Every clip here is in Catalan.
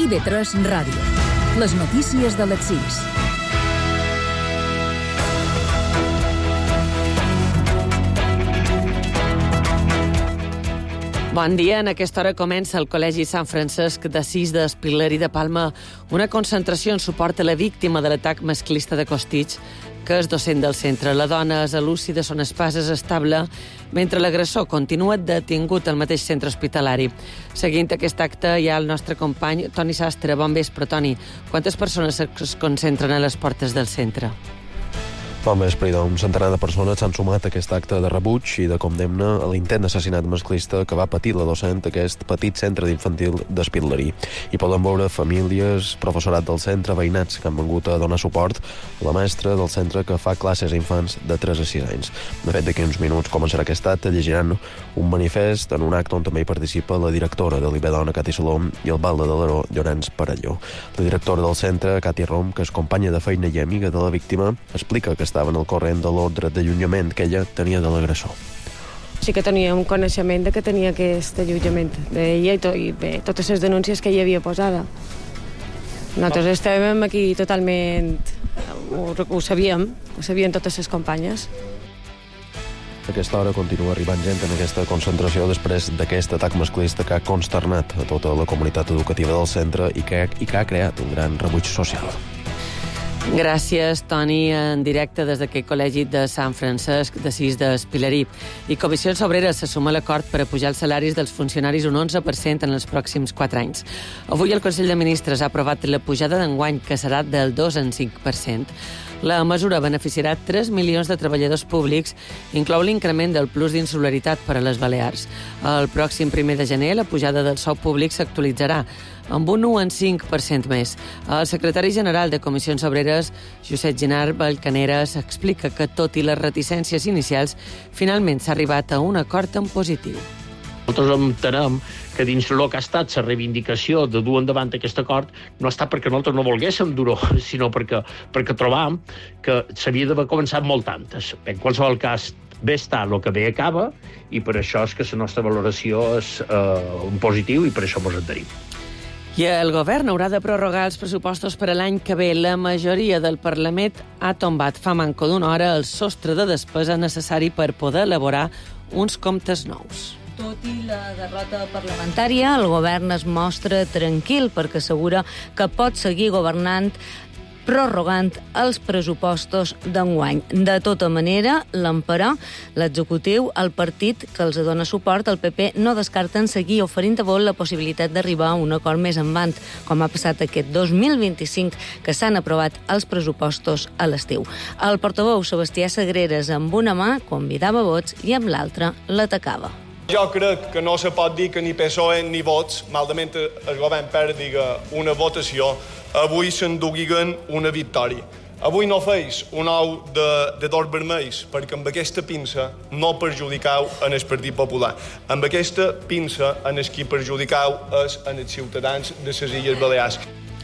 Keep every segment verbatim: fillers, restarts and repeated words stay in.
I B tres Ràdio. Les notícies de les sis. Bon dia. En aquesta hora comença al Col·legi Sant Francesc d'Assís d'Espil·lerí de Palma una concentració en suport a la víctima de l'atac masclista de Costitx, que és docent del centre. La dona és a l'U C I de Son Espàs, és estable, mentre l'agressor continua detingut al mateix centre hospitalari. Seguint aquest acte hi ha el nostre company Toni Sastre. Bon vespre, Toni. Quantes persones es concentren a les portes del centre? Bon vespre, un centenar de persones s'han sumat a aquest acte de rebuig i de condemna a l'intent d'assassinat masclista que va patir la docent d'aquest petit centre d'infantil d'Espil·lerí. Hi poden veure famílies, professorat del centre, veïnats que han vingut a donar suport a la mestra del centre que fa classes a infants de tres a sis anys. De fet, d'aquí uns minuts començarà aquest acte, llegiran un manifest en un acte on també hi participa la directora de l'I B Dona, Cati Salom, i el balde de l'Aró, Llorenç Parelló. La directora del centre, Cati Rom, que és companya de feina i amiga de la víctima, explica que estaven al corrent de l'ordre d'allunyament que ella tenia de l'agressor. Sí que tenia un coneixement de que tenia aquest allunyament d'ella i, to, i bé, totes les denúncies que hi havia posada. Nosaltres estàvem aquí totalment... Ho, ho sabíem, ho sabien totes les companyes. A aquesta hora continua arribant gent en aquesta concentració després d'aquest atac masclista que ha consternat a tota la comunitat educativa del centre i que, i que ha creat un gran rebuig social. Gràcies, Toni, en directe des d'aquest col·legi de Sant Francesc d'Assís d'Espil·lerí. I Comissions Obreres se suma a l'acord per a pujar els salaris dels funcionaris un onze per cent en els pròxims quatre anys. Avui el Consell de Ministres ha aprovat la pujada d'enguany, que serà del dos en cinc per cent. La mesura beneficiarà tres milions de treballadors públics, inclou l'increment del plus d'insularitat per a les Balears. El pròxim primer de gener la pujada del sou públic s'actualitzarà amb un un en cinc per cent més. El secretari general de Comissions Obreres, Josep Ginard Valcaneres, explica que, tot i les reticències inicials, finalment s'ha arribat a un acord en positiu. Nosaltres entenem que dins el que ha estat la reivindicació de dur endavant aquest acord no ha estat perquè nosaltres no volguéssim dur-ho, sinó perquè, perquè trobàvem que s'havia d'haver començat molt antes. En qualsevol cas, bé està el que bé acaba, i per això és que la nostra valoració és eh, un positiu i per això ens adherim. I el govern haurà de prorrogar els pressupostos per a l'any que ve. La majoria del Parlament ha tombat fa manco d'una hora el sostre de despesa necessari per poder elaborar uns comptes nous. Tot i la derrota parlamentària, el govern es mostra tranquil perquè assegura que pot seguir governant prorrogant els pressupostos d'enguany. De tota manera, l'emperò, l'executiu, el partit que els dona suport, el P P, no descarten seguir oferint a vol la possibilitat d'arribar a un acord més endavant, com ha passat aquest dos mil vint-i-cinc, que s'han aprovat els pressupostos a l'estiu. El portaveu Sebastià Sagreres, amb una mà, convidava vots i amb l'altra l'atacava. Jo crec que no se pot dir que ni P S O E ni vots, malament el govern perdi una votació, avui s'enduguiguen una victòria. Avui no feis un ou de, de dos vermells, perquè amb aquesta pinça no perjudicau en el Partit Popular. Amb aquesta pinça en el qui perjudicau és en els ciutadans de les Illes Balears.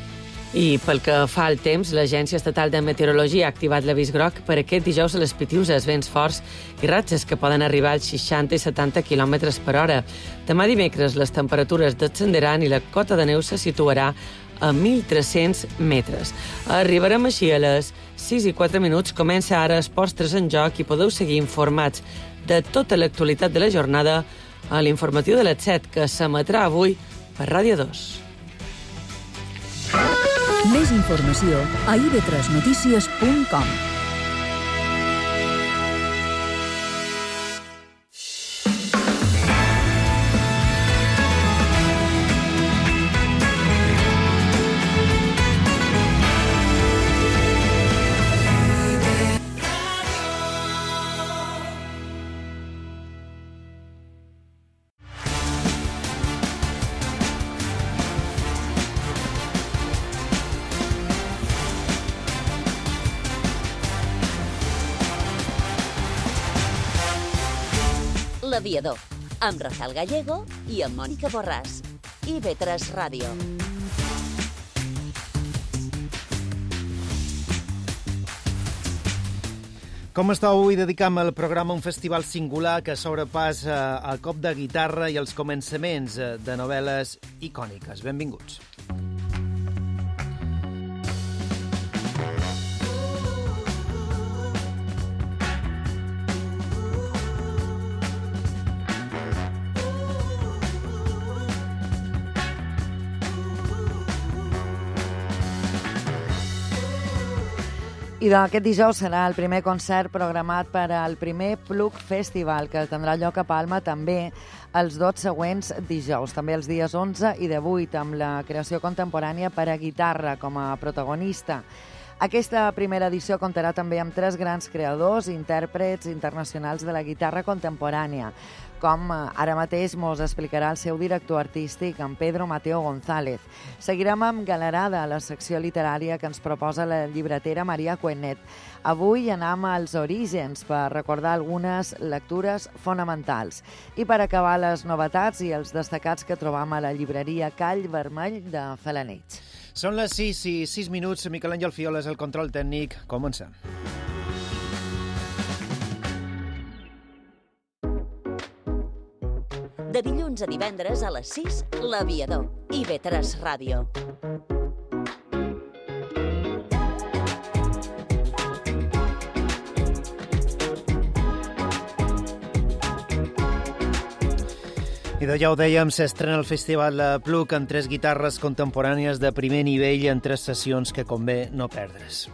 I pel que fa al temps, l'Agència Estatal de Meteorologia ha activat l'avís groc per aquest dijous a les Pitiuses, vents forts i ratxes que poden arribar als seixanta i setanta quilòmetres per hora. Demà dimecres les temperatures descenderan i la cota de neu se situarà a mil tres-cents metres. Arribarem així a les sis i quatre minuts. Comença ara Esports tres en joc i podeu seguir informats de tota l'actualitat de la jornada a l'informatiu de les set, que s'emetrà avui per Ràdio dos. Més informació a i be tres notícies punt com. L'Aviador, amb Rafael Gallego i amb Mònica Borràs. I be tres Ràdio. Com estàu? Avui dedicam el programa a un festival singular que sobrepassa el cop de guitarra i els començaments de novel·les icòniques. Benvinguts. I d'aquest dijous serà el primer concert programat per al primer Plug Festival, que tindrà lloc a Palma també els dos següents dijous, també els dies onze i divuit, amb la creació contemporània per a guitarra com a protagonista. Aquesta primera edició comptarà també amb tres grans creadors i intèrprets internacionals de la guitarra contemporània, com ara mateix mos explicarà el seu director artístic, en Pedro Mateo González. Seguirem amb Galerada, la secció literària que ens proposa la llibretera Maria Cuenet. Avui anem als orígens per recordar algunes lectures fonamentals. I per acabar, les novetats i els destacats que trobam a la llibreria Call Vermell de Felanitx. Són les sis i sis minuts. Miquel Àngel Fioles, el control tècnic. Comencem. De dilluns a divendres a les sis, L'Aviador. I ve tres Ràdio. I de ja ho dèiem, s'estrena el Festival Plug amb tres guitarres contemporànies de primer nivell en tres sessions que convé no perdre's.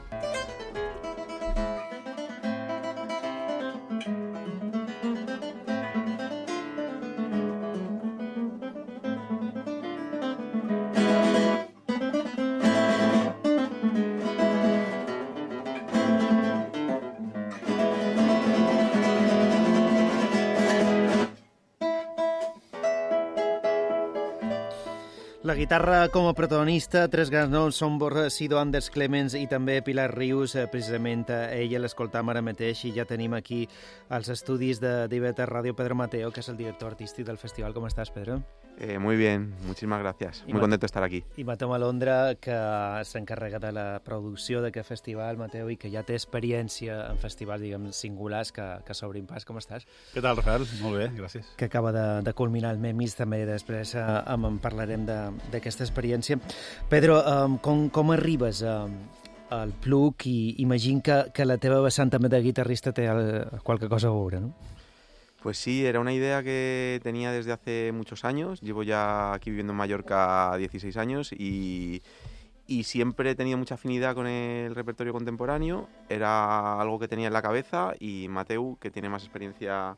La guitarra com a protagonista, tres grans noms, són Sido, Anders Clemens i també Pilar Rius. Precisament ella l'escoltam ara mateix i ja tenim aquí als estudis de I V tres Ràdio Pedro Mateo, que és el director artístic del festival. Com estàs, Pedro? Eh, muy bien, muchísimas gracias. Muy contento de estar aquí. I Mateu Malondra, que s'encarrega de la producció d'aquest festival, Mateu, i que ja té experiència en festivals, diguem, singulars que, que s'obrin pas. Com estàs? Què tal, Rafael? Molt bé, gràcies. Que acaba de, de culminar el Memis, també després eh, en parlarem de, d'aquesta experiència. Pedro, um, com, com arribes a, al Plug? I imagino que, que la teva vessant també de guitarrista té el, qualque cosa a veure, no? Pues sí, era una idea que tenía desde hace muchos años. Llevo ya aquí viviendo en Mallorca dieciséis años y, y siempre he tenido mucha afinidad con el repertorio contemporáneo. Era algo que tenía en la cabeza y Mateu, que tiene más experiencia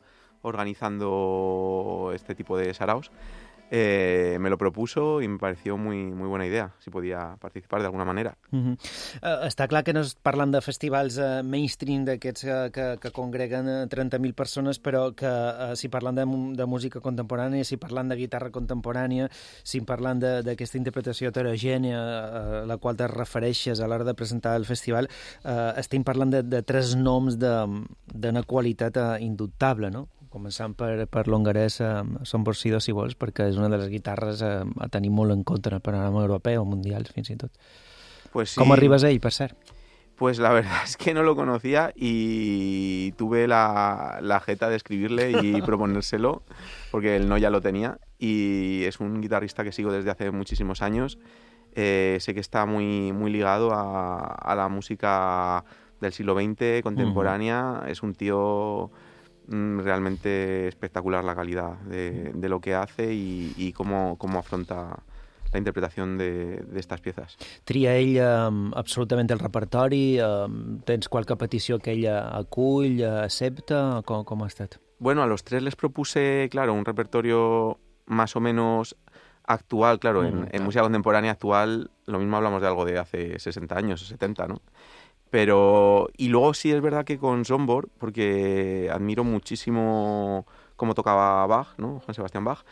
organizando este tipo de saraos, Eh, me lo propuso y me pareció muy, muy buena idea, si podía participar de alguna manera. Uh-huh. Uh, està clar que no es parlant de festivals uh, mainstream d'aquests uh, que, que congreguen uh, trenta mil persones, però que uh, si parlant de, de música contemporània, si parlant de guitarra contemporània, si parlant d'aquesta interpretació heterogènia uh, a la qual te refereixes a l'hora de presentar el festival, uh, estem parlant de, de tres noms d'una qualitat uh, indubtable, no? Començant per, per l'hongarès eh, Son Borsido, si vols, perquè és una de les guitarres eh, a tenir molt en compte en el panorama europeu o mundial, fins i tot. Pues sí. ¿Cómo arribas a ell, per cert? Pues la verdad es que no lo conocía y tuve la, la jeta de escribirle y proponérselo, porque él no ya lo tenía, y es un guitarrista que sigo desde hace muchísimos años. Eh, sé que está muy, muy ligado a, a la música del siglo veinte, contemporánea. Uh-huh. Es un tío realmente espectacular, la calidad de, de lo que hace y, y cómo, cómo afronta la interpretación de, de estas piezas. Tria ella um, absolutament el repertori? Um, tens qualque petició que ella acull, accepta? Com, com ha estat? Bueno, a los tres les propuse, claro, un repertorio más o menos actual, claro, mm, en, claro. en música contemporánea actual, lo mismo hablamos de algo de hace sesenta años o setenta, ¿no? Pero, y luego sí es verdad que con Sombor, porque admiro muchísimo cómo tocaba Bach, ¿no? Juan Sebastián Bach,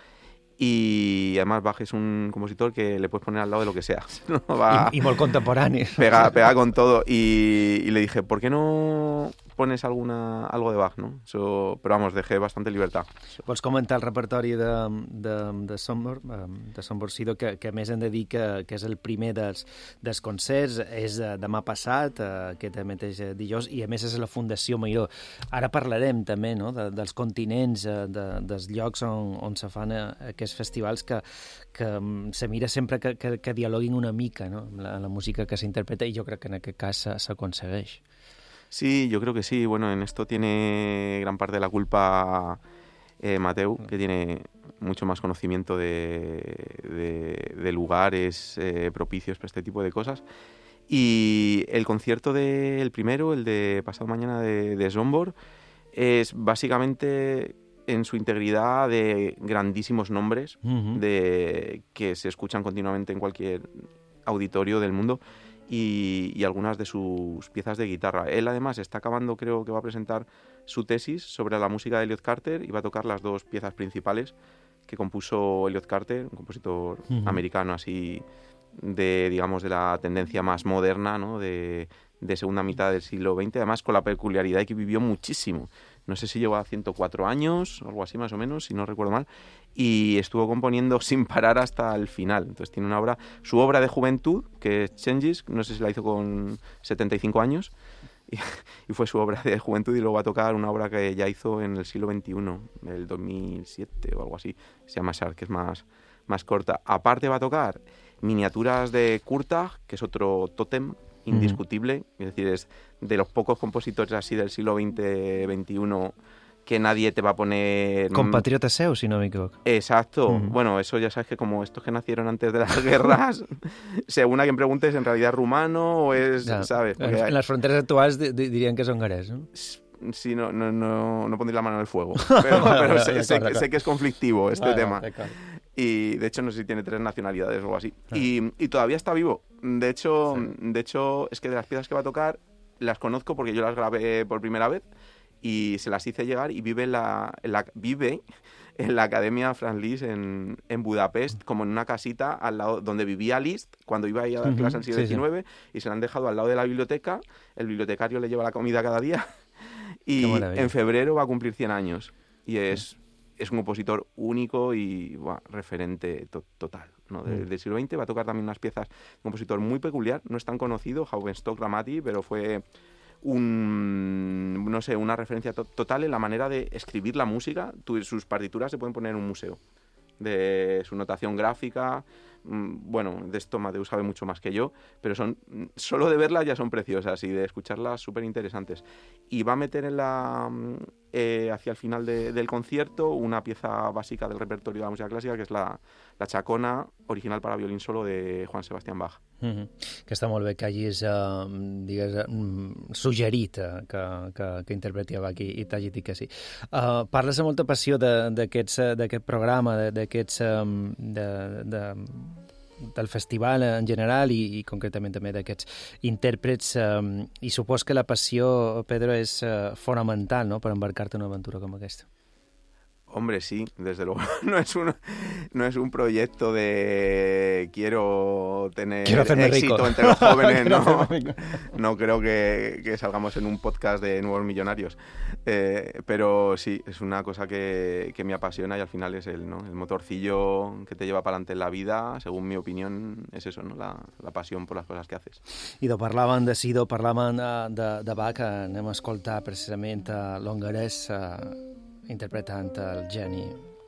y además Bach es un compositor que le puedes poner al lado de lo que sea. ¿No? Va, y, y muy contemporáneo. Pega, pega con todo, y, y le dije, ¿por qué no pones alguna, algo de Bach, no? So, però vamos, dejé bastante libertad. Vols comentar el repertori de, de, de Sombor, de Sombor Sido, que, que a més hem de dir que, que és el primer dels, dels concerts, és demà passat, aquest mateix dijous, i a més és la Fundació Miró. Ara parlarem també, no?, de, dels continents, de, dels llocs on, on se fan aquests festivals que, que se mira sempre que, que, que dialoguin una mica, no?, la, la música que s'interpreta, i jo crec que en aquest cas s'aconsegueix. Sí, yo creo que sí. Bueno, en esto tiene gran parte de la culpa eh, Mateu, que tiene mucho más conocimiento de, de, de lugares eh, propicios para este tipo de cosas. Y el concierto del primero, el de pasado mañana de, de Zsombor, es básicamente en su integridad de grandísimos nombres uh-huh. de, que se escuchan continuamente en cualquier auditorio del mundo y, y algunas de sus piezas de guitarra. Él además está acabando, creo que va a presentar su tesis sobre la música de Elliot Carter y va a tocar las dos piezas principales que compuso Elliot Carter, un compositor uh-huh. americano así de, digamos, de la tendencia más moderna, ¿no? de, de segunda mitad del siglo veinte, además con la peculiaridad de que vivió muchísimo. No sé si llegó a ciento cuatro años, algo así más o menos, si no recuerdo mal, y estuvo componiendo sin parar hasta el final. Entonces tiene una obra, su obra de juventud, que es Changes, no sé si la hizo con setenta y cinco años, y, y fue su obra de juventud, y luego va a tocar una obra que ya hizo en el siglo veintiuno, el dos mil siete o algo así, se llama Shark, que es más, más corta. Aparte va a tocar miniaturas de Kurtag, que es otro tótem indiscutible, mm. es decir, es de los pocos compositores así del siglo veinte veintiuno que nadie te va a poner... Compatriota seu, si no me equivoco. Exacto. Mm. Bueno, eso ya sabes que como estos que nacieron antes de las guerras, según a quien preguntes, en realidad es rumano o es, ya. ¿sabes? Porque en hay... las fronteras actuals di- di- dirían que son hongarés, ¿no? Sí, no, no, no, no pondré la mano en el fuego, pero, pero sé, sé, que, sé que es conflictivo este vale, tema. Vale, y de hecho no sé si tiene tres nacionalidades o algo así. Ah. Y, y todavía está vivo. De hecho, sí. de hecho, es que de las piezas que va a tocar las conozco porque yo las grabé por primera vez y se las hice llegar y vive en la, en la, vive en la Academia Franz Liszt en, en Budapest, como en una casita al lado donde vivía Liszt cuando iba a ir a dar uh-huh. clase en el siglo diecinueve, sí, sí. y se la han dejado al lado de la biblioteca. El bibliotecario le lleva la comida cada día. Y en febrero va a cumplir cien años. Y es, es un compositor único y bueno, referente to- total, ¿no? De, del siglo veinte. Va a tocar también unas piezas de un compositor muy peculiar. No es tan conocido, Hauenstock Ramati, pero fue un, no sé, una referencia to- total en la manera de escribir la música. Tu, sus partituras se pueden poner en un museo. De su notación gráfica, bueno, de esto Mateu sabe mucho más que yo, pero son solo de verlas ya son preciosas y de escucharlas súper interesantes. Y va a meter en la eh, hacia el final de, del concierto una pieza básica del repertorio de la música clásica, que és la, la Chacona, original para violín solo de Johann Sebastian Bach. Mm-hmm. Que està molt bé que hagis uh, digues, uh, suggerit uh, que, que, que interpreti a Bach i, i t'hagi dit que sí. Uh, parles amb molta passió d'aquest programa, d'aquests um, de, de, del festival en general i, i concretament també d'aquests intèrprets um, i supos que la passió, Pedro, és uh, fonamental, no?, per embarcar-te en una aventura com aquesta. Hombre, sí, desde luego. No es un, no es un proyecto de quiero tener quiero éxito rico. entre los jóvenes, no, no creo que, que salgamos en un podcast de nuevos millonarios. Eh, pero sí, es una cosa que, que me apasiona y al final es el, ¿no? el motorcillo que te lleva para adelante en la vida, según mi opinión, es eso, ¿no? La, la pasión por las cosas que haces. I de parlaven de Sido, parlaven de, de, de Bach, anem a escoltar precisament a l'hongarès uh, interpretant el geni.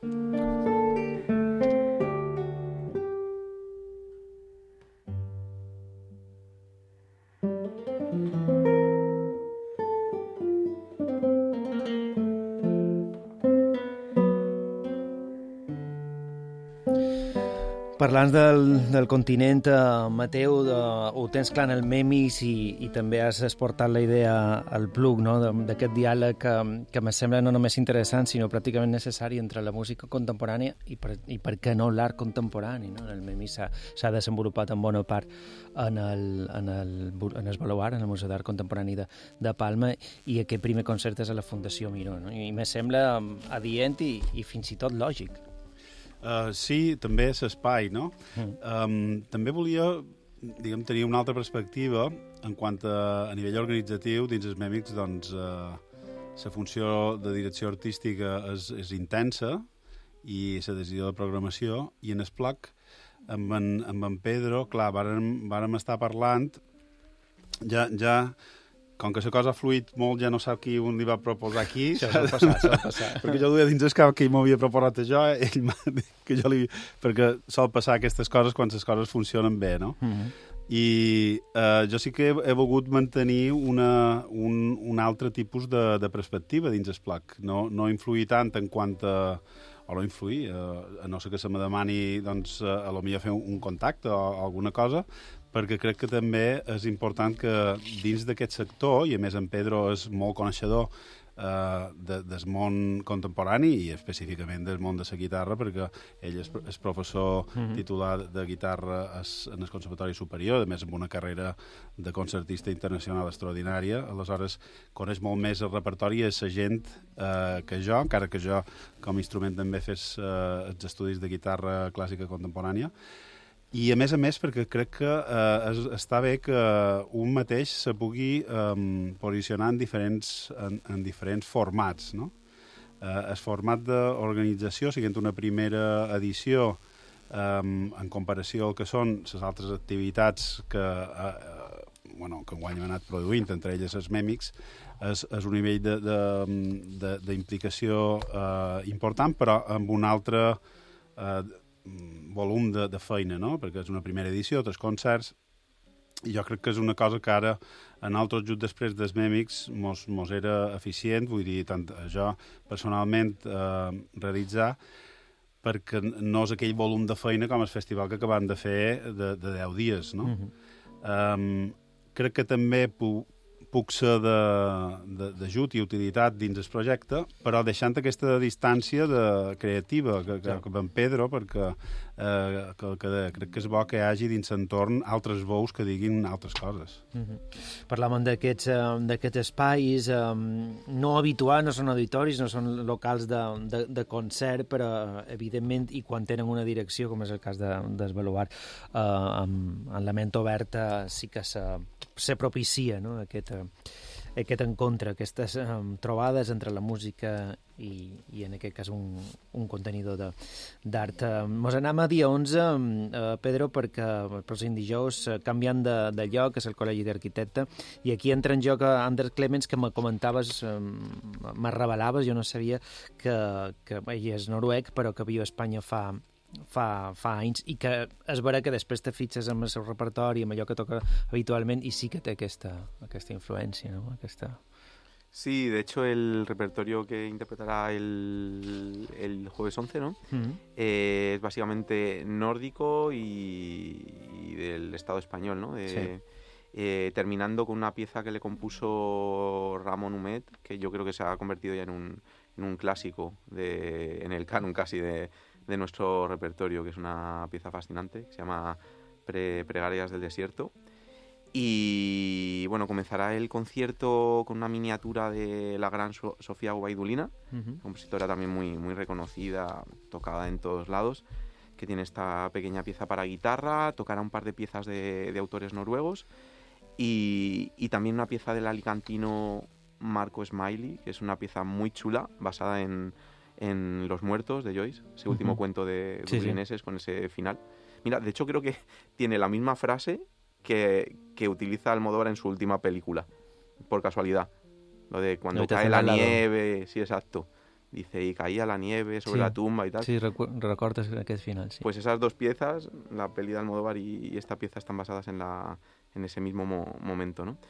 Parlant del, del continent, uh, Mateu, uh, ho tens clar en el Memis i, i també has exportat la idea al Plug, no?, d'aquest diàleg que, que me sembla no només interessant, sinó pràcticament necessari entre la música contemporània i per, i per què no l'art contemporani, no? El Memis s'ha desenvolupat en bona part en el, en el, en el Baluard, en el Museu d'Art Contemporani de, de Palma, i aquest primer concert és a la Fundació Miró, no? I me sembla adient i, i fins i tot lògic. Uh, sí, també és espai, no? Mm. Um, també volia, diguem, tenir una altra perspectiva en quant a, a nivell organitzatiu dins els Mèmics, doncs, uh, la funció de direcció artística és, és intensa i la decisió de programació, i en el Plug, amb en, amb en Pedro, clar, vàrem, vàrem estar parlant, ja, ja com que la cosa ha fluït molt, ja no sap qui un li va proposar aquí. Això s'ha passat, s'ha passat. Perquè jo duia dins el cap que ell m'havia proposat a jo, ell m'ha dit que jo li... Perquè sol passar aquestes coses quan les coses funcionen bé, no? Mm-hmm. I eh, jo sí que he, he volgut mantenir una, un, un altre tipus de, de perspectiva dins el Plug. No, no influir tant en quant a... o no influir, eh, a no ser que se me demani, doncs, a, a lo millor fer un, un contacte o alguna cosa, perquè crec que també és important que dins d'aquest sector, i a més en Pedro és molt coneixedor eh, de, del món contemporani i específicament del món de la guitarra, perquè ell és, és professor mm-hmm. titular de guitarra es, en el Conservatori Superior, a més amb una carrera de concertista internacional extraordinària, aleshores coneix molt més el repertori i és la gent eh, que jo, encara que jo com a instrument també fes eh, els estudis de guitarra clàssica contemporània. I, a més a més, perquè crec que eh, es, està bé que un mateix se pugui eh, posicionar en diferents, en, en diferents formats, no? Eh, el format d'organització, siguent una primera edició, eh, en comparació al que són les altres activitats que, eh, bueno, que enguany hem anat produint, entre elles els mèmics, és, és un nivell d'implicació eh, important, però amb un altre eh, volum de, de feina, no? Perquè és una primera edició, tres concerts, i jo crec que és una cosa que ara, en altres just després dels mèmics, mos, mos era eficient, vull dir, tant jo personalment eh, realitzar, perquè no és aquell volum de feina com el festival que acabem de fer de, de deu dies, no? Mm-hmm. um, crec que també puc puc ser d'ajut i utilitat dins el projecte, però deixant aquesta distància de creativa que, que, que en Pedro, perquè eh, que, que crec que és bo que hi hagi dins l'entorn altres veus que diguin altres coses. Mm-hmm. Parlàvem d'aquests d'aquests espais eh, no habituals, no són auditoris, no són locals de, de, de concert, però evidentment, i quan tenen una direcció, com és el cas de, del Baluard, eh, amb, amb la ment oberta sí que se, se propicia, no?, aquest, aquest encontre, aquestes um, trobades entre la música i, i en aquest cas un, un contenidor d'art. Uh, mos anem a dia onze, uh, Pedro, perquè el pròxim dijous, uh, canviant de, de lloc, és el Col·legi d'Arquitecte, i aquí entra en joc Anders Clemens, que me comentaves, um, me revelaves, jo no sabia que, que ell és noruec, però que viu a Espanya fa... Fa, fa anys, i que és vera que després te fitxes amb el seu repertori, amb allò que toca habitualment, y sí que té aquesta, aquesta influència, ¿no? Aquesta... Sí, de hecho el repertorio que interpretará el, el jueves once, ¿no? Uh-huh. eh, es básicamente nórdico y, y del Estado español, ¿no? De, sí. eh, terminando con una pieza que le compuso Ramón Humet, que yo creo que se ha convertido ya en un, en un clásico, de, en el canon casi de... de nuestro repertorio, que es una pieza fascinante, que se llama Pre Pregarias del Desierto. Y bueno, comenzará el concierto con una miniatura de la gran so Sofía Gubaidulina, uh-huh. compositora también muy, muy reconocida, tocada en todos lados, que tiene esta pequeña pieza para guitarra, tocará un par de piezas de, de autores noruegos y, y también una pieza del alicantino Marco Smiley, que es una pieza muy chula, basada en en Los Muertos de Joyce, ese último uh-huh. cuento de dublineses, sí, sí. con ese final. Mira, de hecho creo que tiene la misma frase que, que utiliza Almodóvar en su última película, por casualidad. Lo de cuando no cae la nieve, sí, exacto. Dice, y caía la nieve sobre sí. la tumba y tal. Sí, recu recortes aquel final, sí. Pues esas dos piezas, la peli de Almodóvar y, y esta pieza, están basadas en, la, en ese mismo mo momento, ¿no?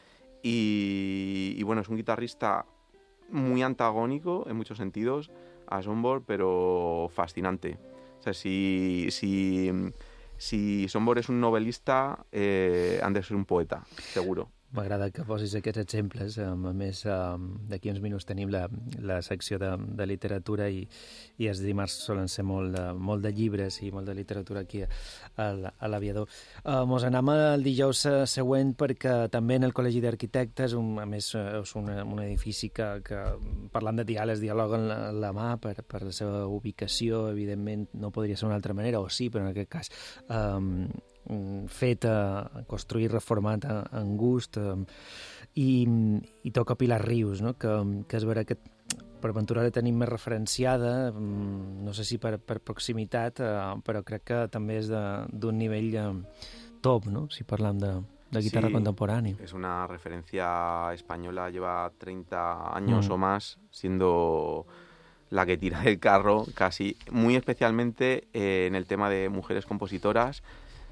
Y, y bueno, es un guitarrista muy antagónico en muchos sentidos a Sombor, pero fascinante. O sea, si, si, si Sombor és un novel·lista, eh, han de ser un poeta, seguro. M'agrada que posis aquests exemples. A més, d'aquí uns minuts tenim la, la secció de, de literatura i, i els dimarts solen ser molt de, molt de llibres i molt de literatura aquí a, a l'Aviador. Uh, mos anem al dijous següent perquè també en el Col·legi d'Arquitectes, un, a més és un, un edifici que, que parlant de diàlegs dialoguen la, la mà per, per la seva ubicació, evidentment no podria ser d'una altra manera, o sí, però en aquest cas... Um, fet, eh, construït, reformat en gust, eh, i, i toca Pilar Rius, no? que, que és vera que per ventura la tenim més referenciada, no sé si per, per proximitat, eh, però crec que també és d'un nivell eh, top, ¿no? Si parlam de, de guitarra sí, contemporánea. Es una referencia española, lleva treinta años mm. o más siendo la que tira del carro, casi, muy especialmente eh, en el tema de mujeres compositoras,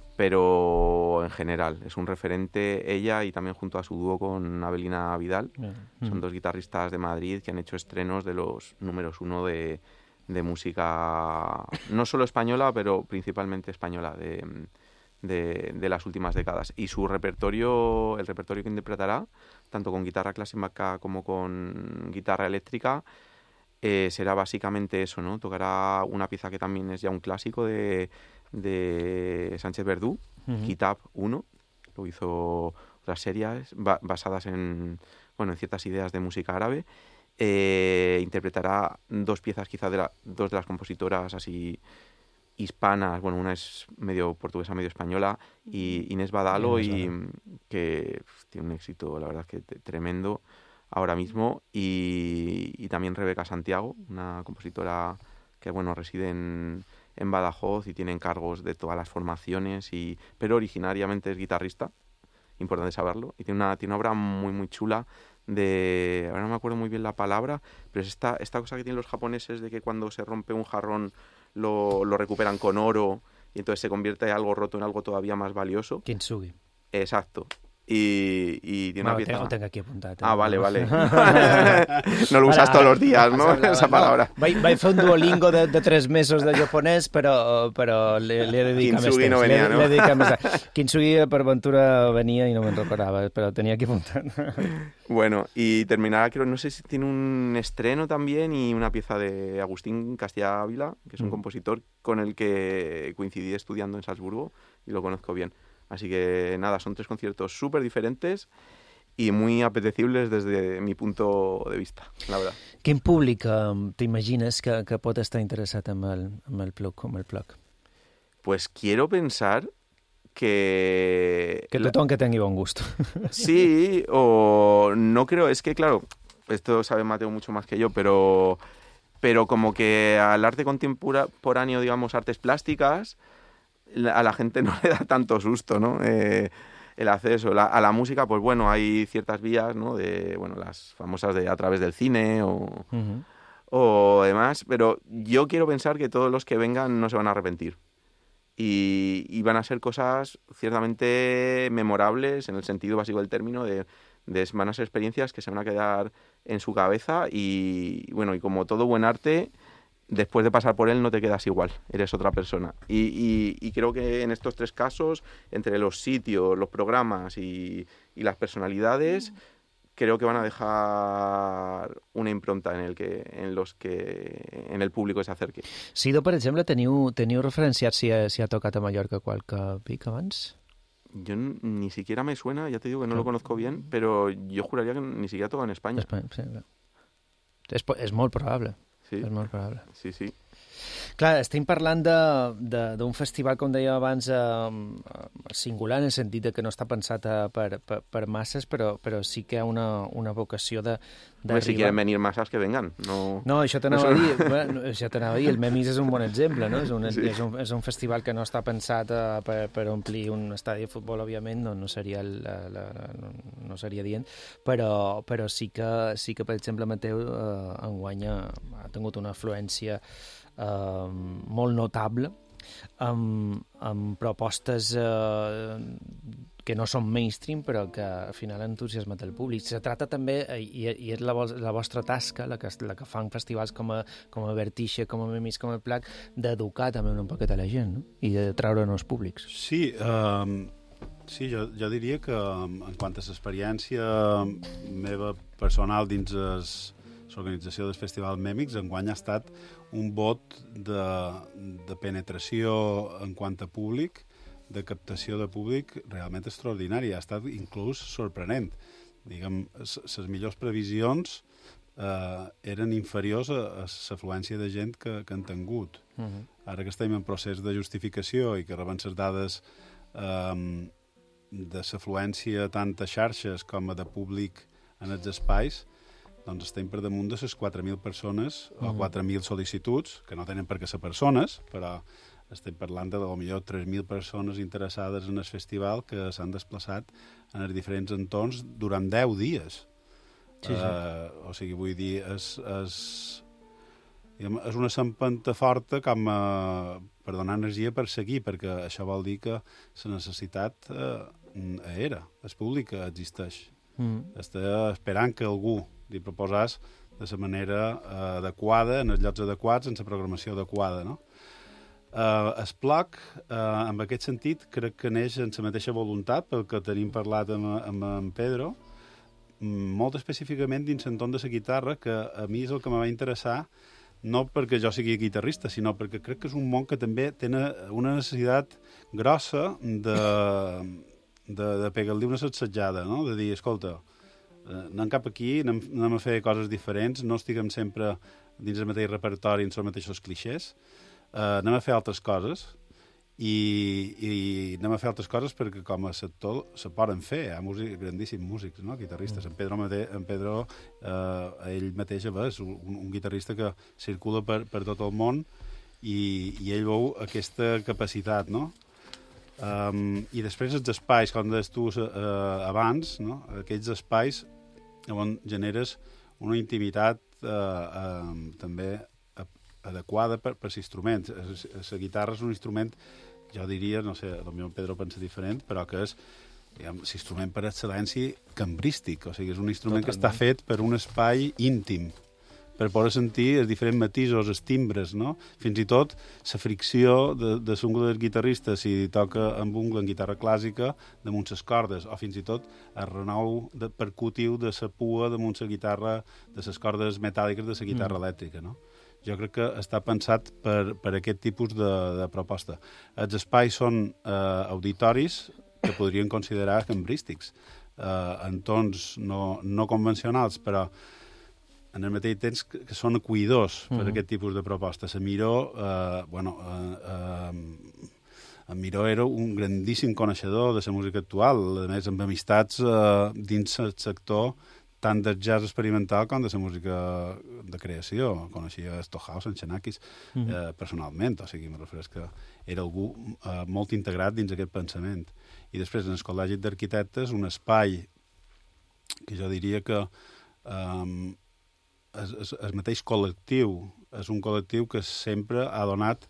pero en general es un referente ella y también junto a su dúo con Abelina Vidal. Yeah. Mm. Son dos guitarristas de Madrid que han hecho estrenos de los números uno de, de música, no solo española, pero principalmente española, de, de, de las últimas décadas. Y su repertorio, el repertorio que interpretará, tanto con guitarra clásica como con guitarra eléctrica, eh, será básicamente eso, ¿no? Tocará una pieza que también es ya un clásico de, de Sánchez Verdú, uh-huh. Kitab uno, lo hizo otras series ba- basadas en, bueno, en ciertas ideas de música árabe. Eh, interpretará dos piezas quizás de la, dos de las compositoras así hispanas, bueno, una es medio portuguesa, medio española, y Inés Badalo, Inés y Badalo. Que pues, tiene un éxito, la verdad, que t- tremendo ahora mismo, y, y también Rebeca Santiago, una compositora que, bueno, reside en, en Badajoz y tiene encargos de todas las formaciones, y pero originariamente es guitarrista, importante saberlo, y tiene una, tiene una obra muy, muy chula de, ahora no me acuerdo muy bien la palabra, pero es esta, esta cosa que tienen los japoneses de que cuando se rompe un jarrón lo, lo recuperan con oro y entonces se convierte algo roto en algo todavía más valioso. Kintsugi. Exacto. Y, y tiene no, una pieza... Tengo, tengo aquí apuntat. Ah, vale, vale. No lo usas todos los días, ¿no? Esa palabra. No, vaig, vaig fer un Duolingo de, de tres mesos de japonès, però, però li, li he dedicat més temps. No venia, li, no? Li he dedicat més temps. Kintsugi per ventura venia i no me'n recordava, però tenia aquí apuntat. Bueno, y terminará, creo, no sé si tiene un estreno también y una pieza de Agustín Castilla Ávila, que es un mm. compositor con el que coincidí estudiando en Salzburgo y lo conozco bien. Así que nada, son tres conciertos súper diferentes y muy apetecibles desde mi punto de vista, la verdad. Quin públic um, t'imagines que, que pot estar interessat amb el, amb el plug, amb el plug? Pues quiero pensar que... Que tothom que tingui bon gusto. Sí, o no creo, es que claro, esto sabe Mateo mucho más que yo, pero, pero como que al arte contemporáneo, digamos, artes plásticas, a la gente no le da tanto susto, ¿no? Eh, el acceso. La, a la música, pues bueno, hay ciertas vías, ¿no? De, bueno, las famosas de a través del cine o, uh-huh. o demás, pero yo quiero pensar que todos los que vengan no se van a arrepentir. Y, y van a ser cosas ciertamente memorables en el sentido básico del término, de, de van a ser experiencias que se van a quedar en su cabeza y, bueno, y como todo buen arte, después de pasar por él no te quedas igual, eres otra persona. Y, y, y creo que en estos tres casos, entre los sitios, los programas y, y las personalidades, creo que van a dejar una impronta en el que en los que en el público se acerque. Sido, per exemple, teniu, teniu referenciat si ha, si ha tocat a Mallorca qualque pic abans? Yo ni siquiera me suena, ya te digo que no lo conozco bien, pero yo juraría que ni siquiera toca en España. España sí, és, és molt probable. Sí. És molt probable. Sí, sí. Clar, estem parlant d'un festival, com deia abans, eh, singular, en el sentit que no està pensat eh, per, per, per masses, però, però sí que hi ha una, una vocació de, d'arribar... Si quieren venir masas, que vengan. No, no això t'anava no a dir. Bueno, això t'anava a dir. El Memis és un bon exemple, no? És un, sí. és un, és un festival que no està pensat eh, per, per omplir un estadi de futbol, òbviament, no, no, seria, el, la, la, no, no seria dient, però, però sí, que, sí que, per exemple, Mateu eh, enguany ha, ha tingut una afluència Uh, molt notable amb, amb propostes uh, que no són mainstream però que al final entusiasmen el públic. Se trata també, i, i és la, la vostra tasca, la que, la que fan festivals com a, com a Vertixe, com a Memis, com a Plac, d'educar també un poquet a la gent, no? I de treure-ne els públics. Sí, um, sí jo, jo diria que en quant a l'experiència meva personal dins l'organització del Festival Mèmix, enguany ha estat un vot de, de penetració en quant a públic, de captació de públic realment extraordinari. Ha estat inclús sorprenent. Diguem, les millors previsions eh, eren inferiors a, a l'afluència de gent que, que han tingut. Uh-huh. Ara que estem en procés de justificació i que reben les dades eh, de l'afluència tant a xarxes com a de públic en els espais, doncs estem per damunt de les quatre mil persones o quatre mil sol·licituds, que no tenen per què ser persones, però estem parlant de potser tres mil persones interessades en el festival que s'han desplaçat en els diferents entorns durant deu dies. Sí, sí. Uh, o sigui, vull dir, és, és, diguem, és una empenta forta com a, per donar energia per seguir, perquè això vol dir que la necessitat uh, era, és pública, existeix. Mm. Està esperant que algú li proposàs de la manera eh, adequada, en els llocs adequats, en la programació adequada, no? Uh, es Ploc, uh, en aquest sentit, crec que neix en la mateixa voluntat, pel que tenim parlat amb, amb en Pedro, molt específicament dins l'entorn de la guitarra, que a mi és el que me va interessar, no perquè jo sigui guitarrista, sinó perquè crec que és un món que també té una necessitat grossa de, de, de pegar-li una sacsejada, no? De dir, escolta, anem cap aquí, anem, anem a fer coses diferents, no estiguem sempre dins el mateix repertori, dins els mateixos clixés, Uh, anem a fer altres coses i, i anem a fer altres coses perquè com a sector se poden fer, hi ha músic, grandíssims músics, no? Guitarristes. Mm. En Pedro, mate, en Pedro uh, ell mateix és un, un guitarrista que circula per, per tot el món i, i ell veu aquesta capacitat, no? Um, I després els espais, com deies tu uh, abans, no? Aquests espais on generes una intimitat uh, uh, també adequada per, per l'instrument. La guitarra és un instrument, jo diria, no sé, potser Pedro pensa diferent, però que és l'instrument per excel·lència cambrístic, o sigui, és un instrument Totalment. Que està fet per un espai íntim, per poder sentir els diferents matisos, els timbres, no? Fins i tot la fricció de, de l'ungla del guitarrista, si toca amb ungla en guitarra clàssica, damunt les cordes, o fins i tot el renou de, percutiu de la pua damunt la guitarra, de les cordes metàl·liques de la guitarra mm. elèctrica, no? Jo crec que està pensat per, per aquest tipus de, de proposta. Els espais són eh, auditoris que podrien considerar cambrístics, eh, entorns no, no convencionals, però en el mateix temps que, que són acuïdors per mm-hmm. aquest tipus de propostes. En Miró, eh, bueno, eh, eh, en Miró era un grandíssim coneixedor de la música actual, a més amb amistats eh, dins el sector tant del jazz experimental com de la música de creació. Coneixia Stohaus, en Xenakis, mm-hmm. eh, personalment, o sigui, me refereix que era algú eh, molt integrat dins aquest pensament. I després, en el Col·legi d'Arquitectes, un espai que jo diria que eh, es, es, el mateix col·lectiu és un col·lectiu que sempre ha donat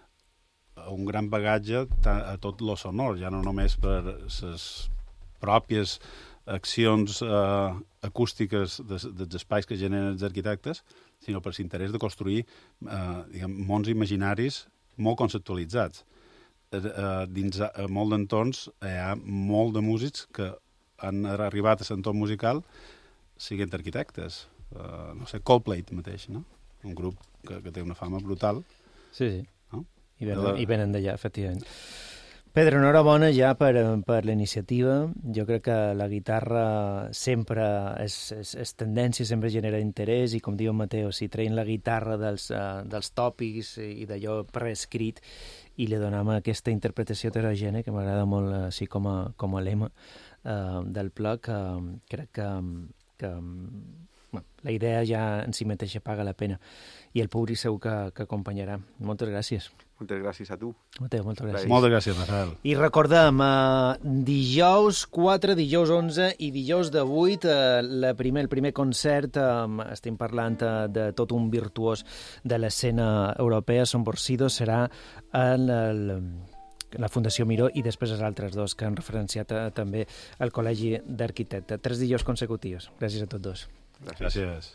un gran bagatge a tot lo sonor, ja no només per les pròpies accions eh, acústiques de, dels espais que generen els arquitectes, sinó per l'interès de construir eh, diguem, mons imaginaris molt conceptualitzats. Eh, eh, dins eh, molt d'entorns hi ha molt de músics que han arribat a l'entorn musical siguent arquitectes. Eh, no sé, Coldplay mateix, no? Un grup que, que té una fama brutal. Sí, sí. No? I venen, la... i venen d'allà, efectivament. Pedro, enhorabona ja per, per la iniciativa. Jo crec que la guitarra sempre és, és, és tendència, sempre genera interès i, com diu Mateo, si treien la guitarra dels, uh, dels tòpics i d'allò prescrit i li donem aquesta interpretació heterogènia que m'agrada molt així com a, com a lema uh, del Ploc, uh, crec que, que bueno, la idea ja en si mateixa paga la pena i el públic segur que, que acompanyarà. Moltes gràcies. Moltes gràcies a tu. Mateu, moltes gràcies. Moltes gràcies, Rafael. I recordem, eh, dijous quatre, dijous onze i dijous de vuit, eh, la primer, el primer concert, eh, estem parlant eh, de tot un virtuós de l'escena europea, Son Borsido, serà en el, la Fundació Miró i després els altres dos que han referenciat eh, també al Col·legi d'Arquitectes. Tres dijous consecutius. Gràcies a tots dos. Gràcies. gràcies.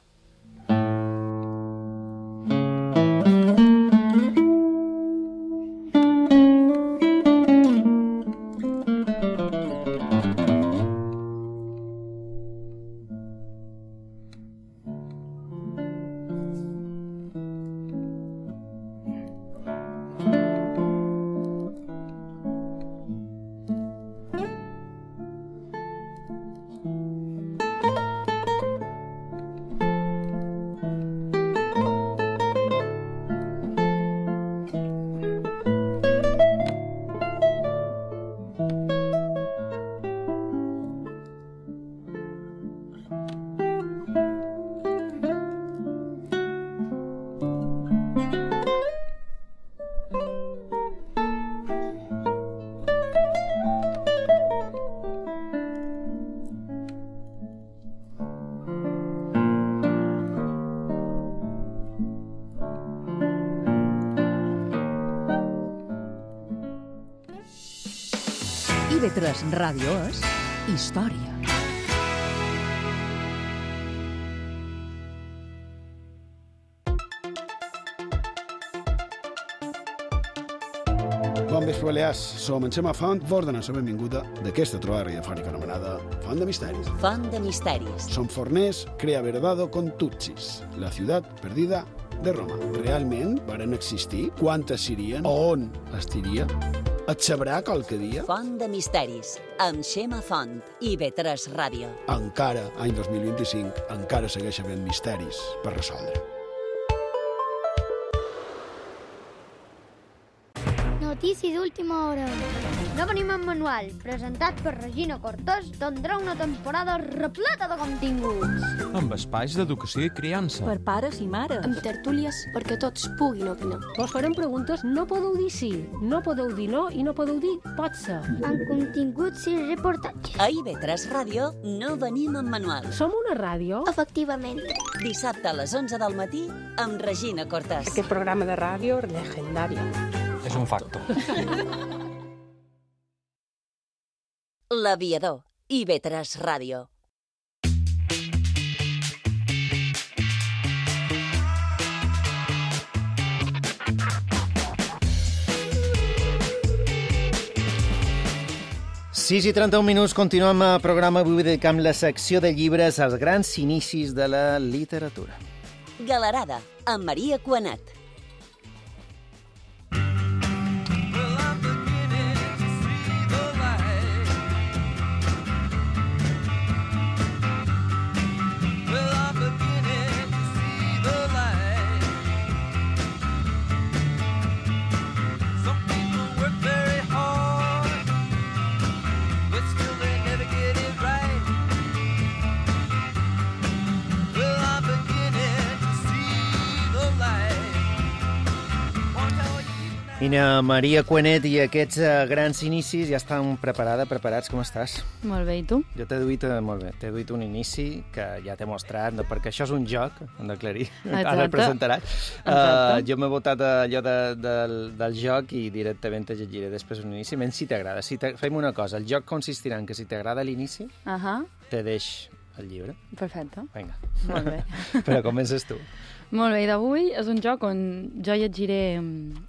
I V tres Ràdio és història. Bon vespre, Balears. Som en Xema Font, vos donem la benvinguda d'aquesta trobada radiofònica anomenada Font de Misteris. Font de Misteris. Som forners, crea verdado con Tutsis, la ciutat perdida de Roma. Realment varen existir? Quantes serien? On estiria? Et sabrà qualque dia? Font de Misteris, amb Xema Font i B tres Ràdio. Encara, any dos mil vint-i-cinc, encara segueix havent misteris per resoldre. Notícies d'última hora. No venim en manual, presentat per Regina Cortés, tindrà una temporada repleta de continguts. Amb espais d'educació i criança. Per pares i mares. Amb tertúlies perquè tots puguin opinar. Vos farem preguntes, no podeu dir sí, no podeu dir no i no podeu dir pot ser. Amb continguts i reportatges. A I B tres Ràdio no venim en manual. Som una ràdio? Efectivament. Dissabte a les onze del matí amb Regina Cortés. Aquest programa de ràdio legendari. És un facto. L'Aviador, I B tres Ràdio. sis i trenta-un minuts, continuem el programa. Avui dedicam la secció de llibres als grans inicis de la literatura. Galerada, amb Maria Cuanat. Ina Maria Cuenet, i aquests uh, grans inicis ja estan preparada, preparats, com estàs? Molt bé, i tu? Jo t'he duit, uh, molt bé, t'he duit un inici que ja t'he mostrat, no, perquè això és un joc, hem d'aclarir, ara el presentaràs. Uh, jo m'he votat allò de, de, del joc i directament te llegiré després un inici, menys si t'agrada. Si fem una cosa, el joc consistirà en que si t'agrada l'inici, uh -huh. te deix el llibre. Perfecte. Vinga. Molt bé. Però comences tu. Molt bé, i d'avui és un joc on jo llegiré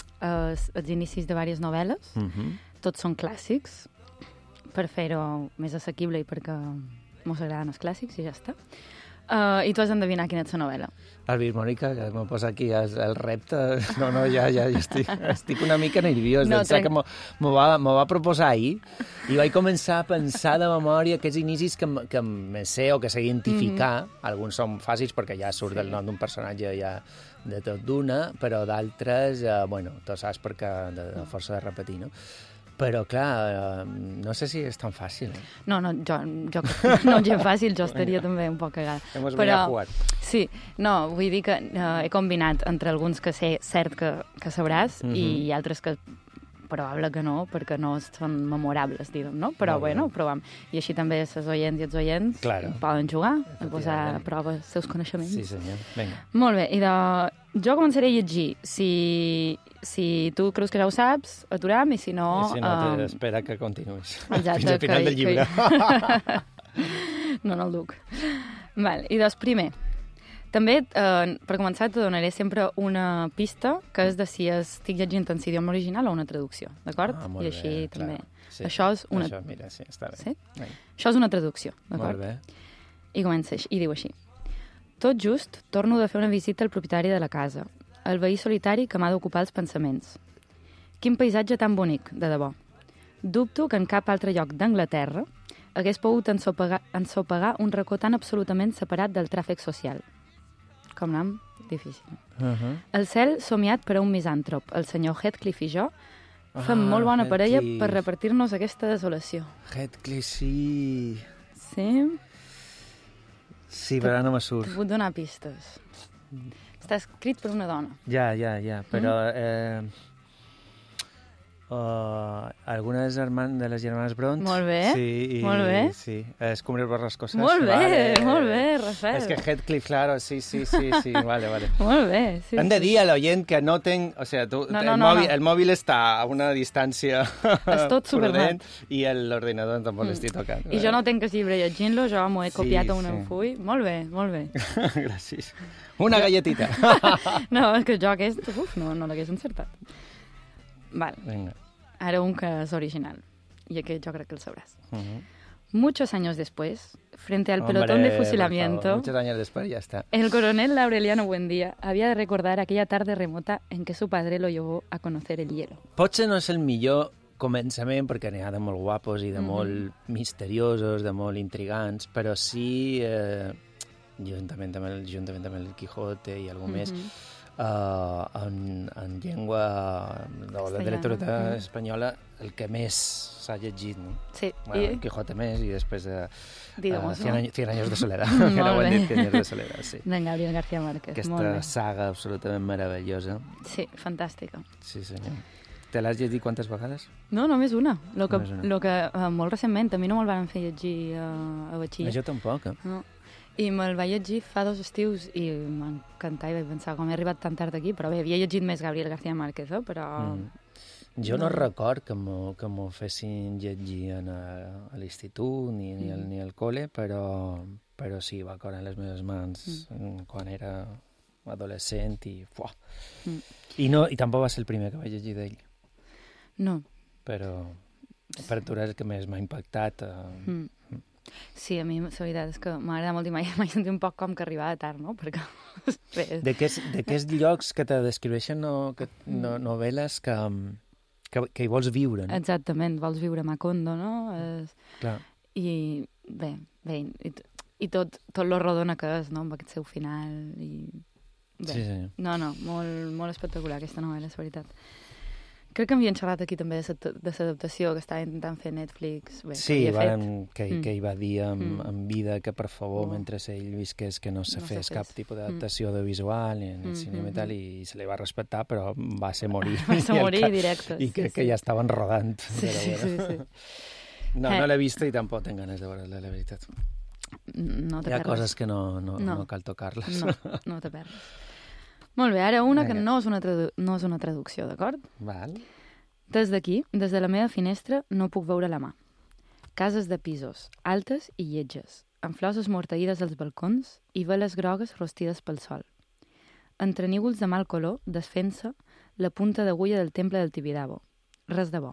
els, els inicis de diverses novel·les. Uh-huh. Tots són clàssics, per fer-ho més assequible i perquè mos agraden els clàssics i ja està. Uh, I tu has d'endevinar quina és la novel·la. Has vist, Mònica, que m'ho posa aquí el, el repte? No, no, ja, ja, ja estic, estic una mica nerviós. No, trenc... que m'ho va, va proposar ahir i vaig començar a pensar de memòria aquests inicis que, que me sé o que sé identificar. Mm-hmm. Alguns són fàcils perquè ja surt sí. el nom d'un personatge ja de tot d'una, però d'altres, eh, bueno, tu saps perquè de, de força de repetir, no? Però, clar, no sé si és tan fàcil. Eh? No, no, jo, jo no és fàcil, jo estaria també un poc cagada. Hemos però, a jugar. Sí, no, vull dir que uh, he combinat entre alguns que sé cert que, que sabràs mm-hmm. i altres que probable que no, perquè no són memorables, diguem, no? Però, bueno, bé. Provem. I així també els oients i els oients claro. poden jugar, a posar a prova els seus coneixements. Sí, senyor. Vinga. Molt bé, i de... jo començaré a llegir. Si, si tu creus que ja ho saps, aturam, i si no... I si no, um... espera que continuïs. Exacte. Fins al final que, del llibre. Que... no, no el duc. Val, i doncs, primer, també, eh, per començar, te donaré sempre una pista, que és de si estic llegint en idioma original o una traducció, d'acord? Ah, molt I així bé, també. Sí. Això és una... Això, mira, sí, està bé. Sí? Això és una traducció, d'acord? Molt bé. I comença així, i diu així. Tot just torno de fer una visita al propietari de la casa, el veí solitari que m'ha d'ocupar els pensaments. Quin paisatge tan bonic, de debò. Dubto que en cap altre lloc d'Anglaterra hagués pogut ensopegar, ensopegar un racó tan absolutament separat del tràfic social. Com nom? Difícil. Uh-huh. El cel somiat per a un misàntrop, el senyor Heathcliff i jo, fem ah, molt bona Heathcliff. parella per repartir-nos aquesta desolació. Heathcliff, sí... Sí? Sí, però no me surt. T'he pogut donar pistes. Està escrit per una dona. Ja, ja, ja, però... Mm? Eh, uh, algunes german, de les germanes Bront. Molt bé, sí, i, molt bé. Sí, Escombre borrascosas. Molt bé, vale. molt bé, Rafael. És que Heathcliff, claro, sí, sí, sí, sí, vale, vale. Molt bé, sí. Hem de dir a l'oient que no tenc... O sea, tu, no, no, el, no, mòbil, no. el mòbil està a una distància és tot supermat. I l'ordinador tampoc mm. l'estic tocant. I jo no tenc el llibre llegint-lo, jo m'ho he copiat sí, a un sí. full. Molt bé, molt bé. Gràcies. Una galletita. No, és que jo aquest, uf, no, no l'hagués encertat. Val. Vinga. Ara un que és original, i aquest jo crec que el sabràs. Uh -huh. Muchos años después, frente al Hombre, pelotón de fusilamiento, favor, muchos años después ya está. el coronel Aureliano Buendía había de recordar aquella tarde remota en que su padre lo llevó a conocer el hielo. Potser no és el millor començament, perquè n'hi ha de molt guapos i de Mhm. molt misteriosos, de molt intrigants, però sí, eh, juntament, amb el, juntament amb el Quijote i algú més, Mhm. eh, en, en llengua de la Castellana. literatura Mhm. espanyola, el que més s'ha llegit, no? Sí. Bueno, I- el Quijote més i després eh, Digamos, eh, cien, no? años, cien años de soledad, Molt que no ho hem bé. dit, cien años de soledad, sí. D'en Gabriel García Márquez. Molt Aquesta bé. saga absolutament meravellosa. Sí, fantàstica. Sí, senyor. Te l'has llegit quantes vegades? No, només una. Lo que, Només una. Lo que eh, molt recentment, a mi no me'l van fer llegir eh, a batxiller. Jo tampoc, eh? No. I me'l vaig llegir fa dos estius i m'encantava i vaig pensar com he arribat tan tard aquí, però bé, havia llegit més Gabriel García Márquez, eh? però... Mm. Jo no, no record que m'ho que m'ho fessin llegir en a, a l'institut ni, ni, al, Mm. ni al col·le, però, però sí, va caure en les meves mans mm. quan era adolescent i... Fuà. Mm. I, no, I tampoc va ser el primer que vaig llegir d'ell. No. Però per tu és el que més m'ha impactat. Eh... Mm. Sí, a mi la veritat és que m'agrada molt i m'he sentit un poc com que arribava tard, no? Perquè... Bé, De d'aquests llocs que te descriveixen no, que, Mm. no, novel·les que, que, que hi vols viure, no? Exactament, vols viure a Macondo, no? Es... Clar. I bé, bé i, i tot, tot lo rodona que és, no? Amb aquest seu final i... Bé. Sí, sí. No, no, molt, molt espectacular aquesta novel·la, és veritat. Crec que m'havien xerrat aquí també de l'adaptació que estava intentant fer Netflix. Bé, Sí, que, varen, fet. que, Mm. que hi va dir en, Mm. en vida que per favor, Oh. mentre ell visqués, que no se No se fes cap fes. tipus d'adaptació audiovisual ni en el Mm, cinema mm, i tal, mm. i se li va respectar, però va ser morir. Va ser I el morir que- directe, I sí, crec sí. que ja estaven rodant. Sí, però sí, bueno. sí, sí. No, Eh. no l'he vista i tampoc tinc ganes de veure-la, la veritat. No te Hi ha perdes. coses que no, no, no. No. no cal tocar-les. No, no te perdes. Molt bé, ara una que Vinga. no és una, tradu no és una traducció, d'acord? Val. Des d'aquí, des de la meva finestra, no puc veure la mà. Cases de pisos, altes i lletges, amb flors esmorteïdes als balcons i veles grogues rostides pel sol. Entre nígols de mal color, desfent-se la punta d'agulla del temple del Tibidabo. Res de bo.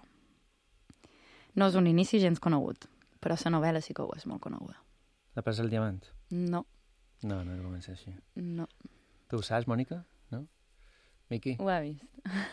No és un inici gens conegut, però la novel·la sí que ho és molt coneguda. La presa del diamant? No, No, no comença així. no. Tu ho saps, Mònica? No? Miqui? Ho he vist.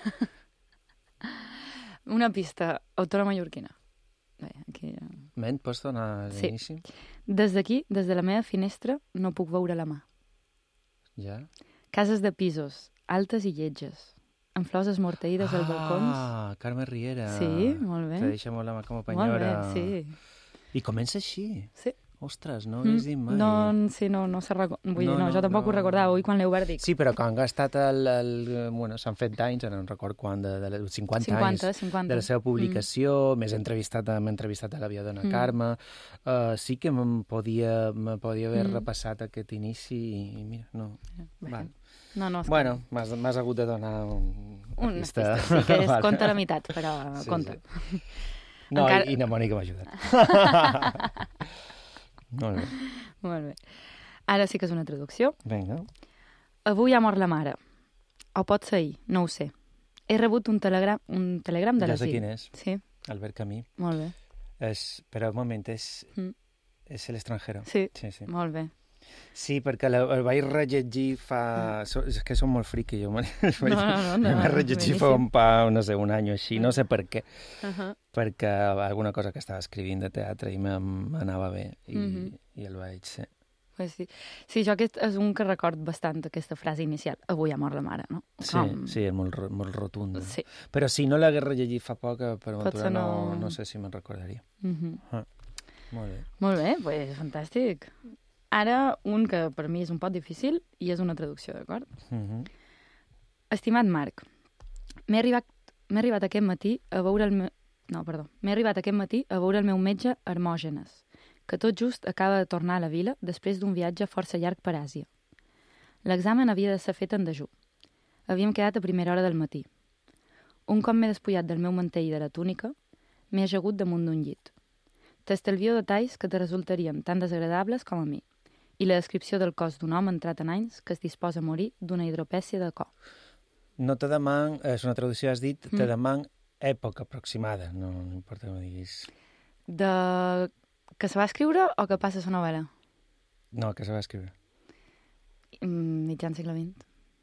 Una pista, autora mallorquina. Bé, aquí... ja- Ment, pots tornar a Sí. l'inici? Des d'aquí, des de la meva finestra, no puc veure la mà. Ja? Cases de pisos, altes i lletges, amb flors esmorteïdes als balcons. Ah, Carme Riera. Sí, molt bé. Te deixa molt la mà com a Molt bé, penyora. sí. I comença així? Sí. Ostres, no ho hagués dit mai. No, sí, no, no se recorda. Vull No, dir, no, no, jo tampoc no. ho recordava. Avui quan l'he obert dic... Sí, però quan ha estat el... el bueno, s'han fet d'anys, ara no record quan, de, de, de cinquanta, cinquanta, anys cinquanta. de la seva publicació, mm. més entrevistat, m'he entrevistat a la via d'Ona Mm. Carme, uh, sí que me'n podia, me podia haver Mm. repassat aquest inici i mira, no. Bé. Val. No, no, és que- Bueno, m'has m'has hagut de donar un, Una pista. pista, sí, que és Vale. compta la meitat, però Sí, compta. sí. No, Encara- i, i na Mònica m'ha ajudat. Molt bé. Molt bé. Ara sí que és una traducció. Vinga. Avui ha mort la mare. O pot ser ahir, no ho sé. He rebut un telegram, un telegram de Ja la sé G I. quin és. Sí. Albert Camus. Molt bé. És, però un moment, és, Mm. és l'estranger. Sí, sí, sí. molt bé. Sí, perquè la, el vaig rellegir fa... So, és que som molt friqui, jo. Me, No, no, no, no, el vaig rellegir fa, boníssim. un, fa, no sé, un any o així, no sé per què. Uh-huh. Perquè alguna cosa que estava escrivint de teatre i m'anava bé i, Mhm. i el vaig ser. Pues sí. Sí, jo aquest és un que record bastant, aquesta frase inicial. Avui ha mort la mare, no? Sí, Com- sí, és molt, ro- molt rotunda. Sí. Però si no l'hagués rellegit fa poc, per Potser ventura no, no- no sé si me'n recordaria. Mhm. Ah, molt bé. Molt bé, pues, fantàstic. Ara, un que per mi és un poc difícil i és una traducció, d'acord? Mhm. Estimat Marc, m'he arribat, m'he arribat aquest matí a veure el meu... No, perdó. M'he arribat aquest matí a veure el meu metge Hermògenes, que tot just acaba de tornar a la vila després d'un viatge força llarg per Àsia. L'examen havia de ser fet en dejú. Havíem quedat a primera hora del matí. Un cop m'he despullat del meu mantell i de la túnica, m'he ajagut damunt d'un llit. T'estalvio detalls que te resultarien tan desagradables com a mi, i la descripció del cos d'un home entrat en anys que es disposa a morir d'una hidropècia de cor. No te deman, és una traducció, has dit, te Mm. deman època aproximada, no, no importa que m'ho diguis. De... que se va escriure o que passa la novel·la? No, que se va escriure. Mitjan segle vint.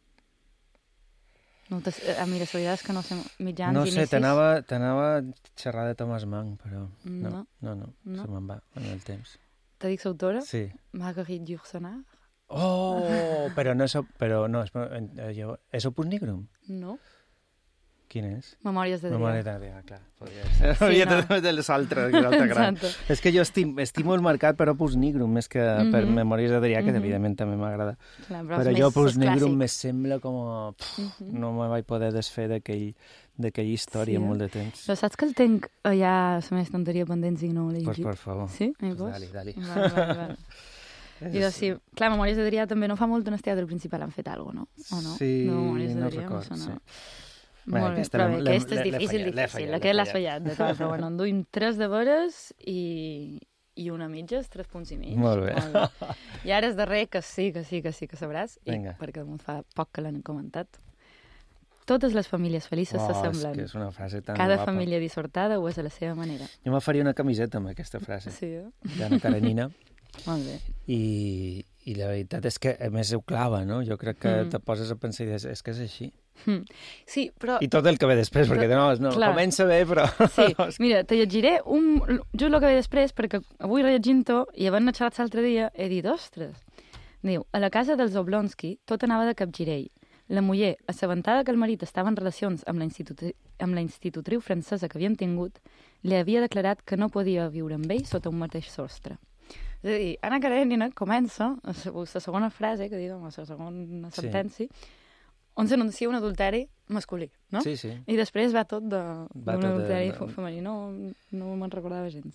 No, a mi, la veritat és que no sé, mitjans, no inicis... sé, t'anava a xerrar de Thomas Mann, però no, no, no, no, no. se me'n va en el temps. Te dic l'autora? Sí. Marguerite Yourcenar. Oh, però no és... Però no, és, és Opus Nigrum? No. Quin és? Memòries d'Adrià. Memòries d'Adrià, clar. Sí, hauria no. de les altres, que l'altra gran. És que jo estim, estimo el mercat per Opus Nigrum, més que mm -hmm. per Memòries d'Adrià, que mm -hmm. evidentment també m'agrada. Però, però jo Opus Nigrum me sembla com... Pff, mm -hmm. No me vaig poder desfer d'aquella història sí, molt de temps. Però saps que el tenc allà, la més tonteria pendents i no l'he llegit? Pues, per favor. Sí? Pues dali, dali. Vale, vale, vale. I doncs, sí, clar, Memòries d'Adrià també no fa molt en el teatre principal han fet alguna cosa, no? O no? Sí, no, Memòries no d'Adrià, record, sí. Molt bé, però bé, aquesta és difícil, difícil. Aquest l'has fallat, de tot, però bueno, en duim tres de veres i, i una mitges, tres punts i mig. Molt bé. Molt bé. I ara és darrer, que sí, que sí, que sí, que sabràs, i Vinga. perquè em fa poc que l'han comentat. Totes les famílies felices oh, s'assemblen. És que és una frase tan Cada guapa. família dissortada ho és a la seva manera. Jo me faria una camiseta amb aquesta frase. Sí, eh? D'Anna Karenina. Molt bé. I, I la veritat és que, a més, ho clava, no? Jo crec que mm. te poses a pensar i dius, és que és així. Mm. Sí, però... I tot el que ve després, perquè no, no comença bé, però... Sí, mira, te llegiré un, just el que ve després, perquè avui rellegint-ho, i havent-ne xerrat l'altre dia, he dit, ostres. Diu, a la casa dels Oblonsky tot anava de capgirell. La muller, assabentada que el marit estava en relacions amb la, institutri amb la institutriu francesa que havien tingut, li havia declarat que no podia viure amb ell sota un mateix sostre. És a dir, Anna Karenina comença, la segona frase, que diguem, la segona sentència, sí. on s'anuncia un adulteri masculí, no? Sí, sí. I després va tot d'un adulteri de... femení. No, no me'n recordava gens.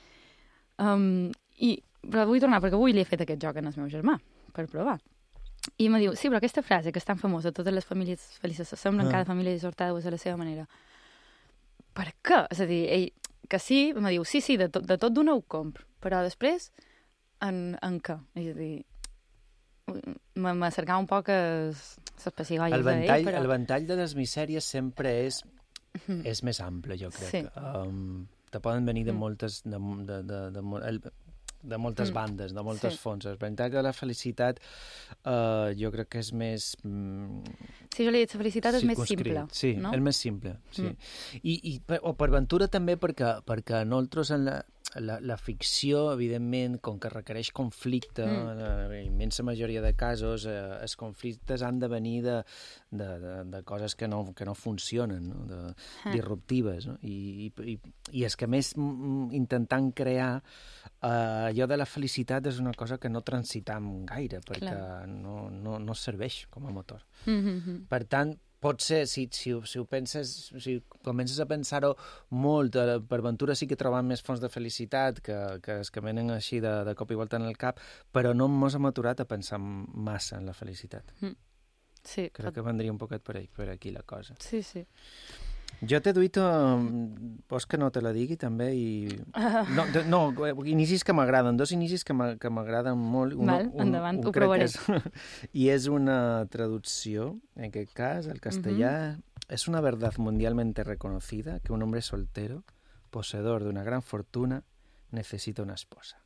Um, i, però vull tornar, perquè avui li he fet aquest joc al meu germà, per provar. I me diu, sí, però aquesta frase, que és tan famosa, totes les famílies felices s'assemblen, ah. cada família dissortada ho és a la seva manera. Per què? És a dir, ell, que sí, me diu, sí, sí, de, to, de tot d'una ho compro, però després, en, en què? És a dir, m'acercava un poc a les pessigolles el ventall, d'ell, però... El ventall de les misèries sempre és, mm. és més ample, jo crec. Sí. Um, te poden venir de moltes... De, de, de, de, de, de moltes mm. bandes, de moltes sí. fonts. El ventall de la felicitat uh, jo crec que és més... Mm, sí, jo li he dit, la felicitat és més simple. Sí, no? és més simple, sí. Mm. I, i, o per ventura també perquè, perquè nosaltres en la... La, la ficció, evidentment, com que requereix conflicte, mm. en la immensa majoria de casos, eh, els conflictes han de venir de, de, de, de coses que no, que no funcionen, no? De, ah. disruptives. No? I, i, I és que, més, intentant crear eh, allò de la felicitat és una cosa que no transitam gaire, perquè no, no, no serveix com a motor. Mm-hmm. Per tant, pot ser, si, si, si ho penses, si comences a pensar-ho molt, eh, per ventura sí que trobam més fonts de felicitat que, que es que venen així de, de cop i volta en el cap, però no mos hem aturat a pensar massa en la felicitat. Mm. Sí. Crec que vendria un poquet per, per aquí la cosa. Sí, sí. Jo t'he duit, vols que no te la digui també? I... No, de, no, inicis que m'agraden, dos inicis que m'agraden molt. Un, Val, un, endavant, un, ho provaré. És, I és una traducció, en aquest cas, al castellà. Uh-huh. Es una verdad mundialmente reconocida que un hombre soltero, poseedor de una gran fortuna, necesita una esposa.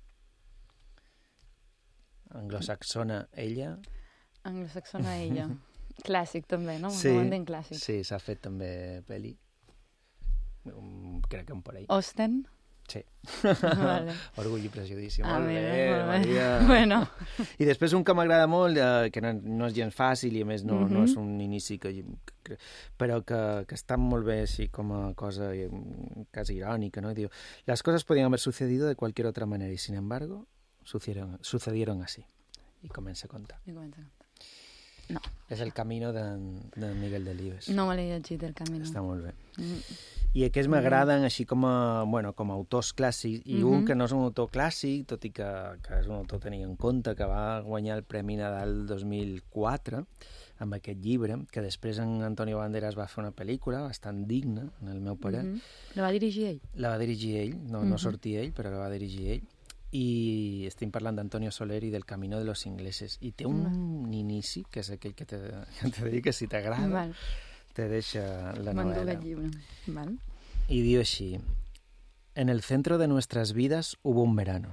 Anglosaxona ella. Anglosaxona ella. Clàssic, també, no? Sí, un clàssic. Sí, s'ha fet també pel·li. Um, crec que un parell. Austen? Sí. Vale. Orgull i prejudici. Ah, molt bé, bé, molt bé. Maria. Bueno. I després un que m'agrada molt, eh, que no, no és gens fàcil i a més no, mm-hmm. no és un inici que, que però que, que està molt bé així com a cosa quasi irònica, ¿no? Diu, las cosas podían haber sucedido de cualquier otra manera y sin embargo sucedieron, sucedieron así. I comença a contar. I comença a contar. No. És El camino de, de Miguel Delibes. No me l'he llegit, El camino. Està molt bé. Mm. I aquests m'agraden així com a, bueno, com a autors clàssics, i mm-hmm. un que no és un autor clàssic, tot i que, que és un autor tenir en compte, que va guanyar el Premi Nadal dos mil quatre amb aquest llibre, que després en Antonio Banderas va fer una pel·lícula bastant digna, en el meu parer. Mm-hmm. La va dirigir ell? La va dirigir ell, no, mm-hmm. no sortia ell, però la va dirigir ell. I estem parlant d'Antonio Soler i del Camino de los Ingleses. I té un, un inici, que és aquell que te, que te dic que si t'agrada, te deixa la M'endú novela. aquest llibre. Val. Y digo así: en el centro de nuestras vidas hubo un verano.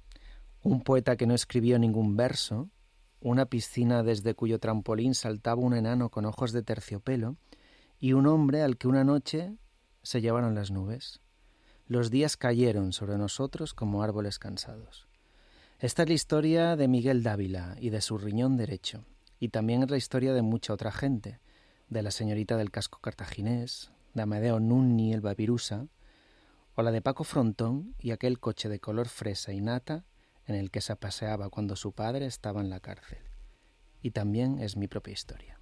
Un poeta que no escribió ningún verso, una piscina desde cuyo trampolín saltaba un enano con ojos de terciopelo y un hombre al que una noche se llevaron las nubes. Los días cayeron sobre nosotros como árboles cansados. Esta es la historia de Miguel Dávila y de su riñón derecho, y también es la historia de mucha otra gente, de la señorita del casco cartaginés, de Amedeo Nunni el Babirusa, o la de Paco Frontón y aquel coche de color fresa y nata en el que se paseaba cuando su padre estaba en la cárcel. Y también es mi propia historia.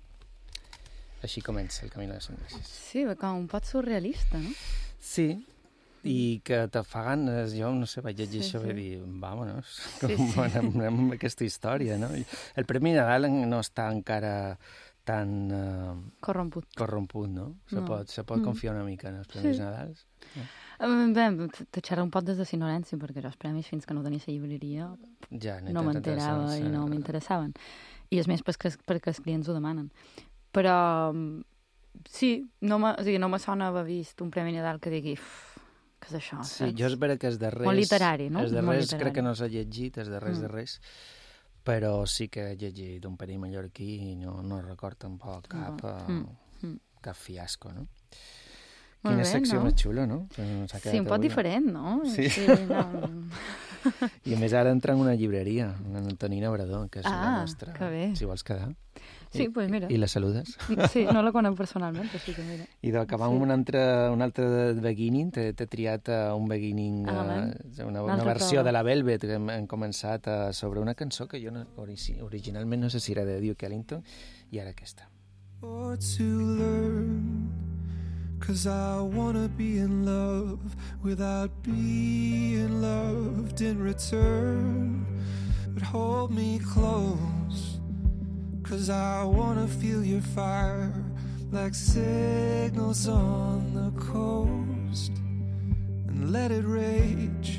Així comença el Camino de les Ingleses. Sí, com un pot surrealista, no? Sí, i que te fa ganes, jo no sé, vaig llegir Sí, això sí. i dir, vámonos, Sí, com sí. anem, anem amb aquesta història, no? El Premi Nadal no està encara tan... Uh, corromput. Corromput, no? Se No. pot, se pot Mm. confiar una mica en els Premis Sí. Nadals. No? Eh, Bé, te xerra un pot des de ignorància, perquè jo els premis, fins que no tenia la llibreria, Ja, ni no tant m'enterava t'interessa, i no sí. m'interessaven. I és més perquè, perquè els clients ho demanen. Però mm, sí, no me, o sigui, no me sona haver vist un Premi Nadal que digui "Uf, què és això?" Sí, saps? jo és vera que els darrers... Molt literari, no? Els Molt darrers literari. crec que no els he llegit, els darrers Mm. darrers, però sí que he llegit un perill mallorquí i no, no record tampoc cap, Tampoc. uh, Mm, mm. cap fiasco, no? Molt Quina bé, secció no? més xula, no? Ens ha Sí, quedat un pot avui. diferent, no? Sí. Sí, no. I a més ara entra en una llibreria, en Antonina Bradó, que és la Ah, nostra... que bé. Si vols quedar. Sí, I, pues mira. I la saludes. Sí, no la conec personalment, però sí que mira. I d'acabar amb Sí. un altre, un altre de beginning, t'he t'he triat uh, un beginning, Ah, uh, una, un una altre versió prova. de la Velvet, que hem, hem començat uh, sobre una cançó que jo no, origi, originalment no sé si era de Duke Ellington, i ara aquesta. Or to learn, 'cause I wanna be in love without being loved in return. But hold me close, 'cause I wanna feel your fire like signals on the coast, and let it rage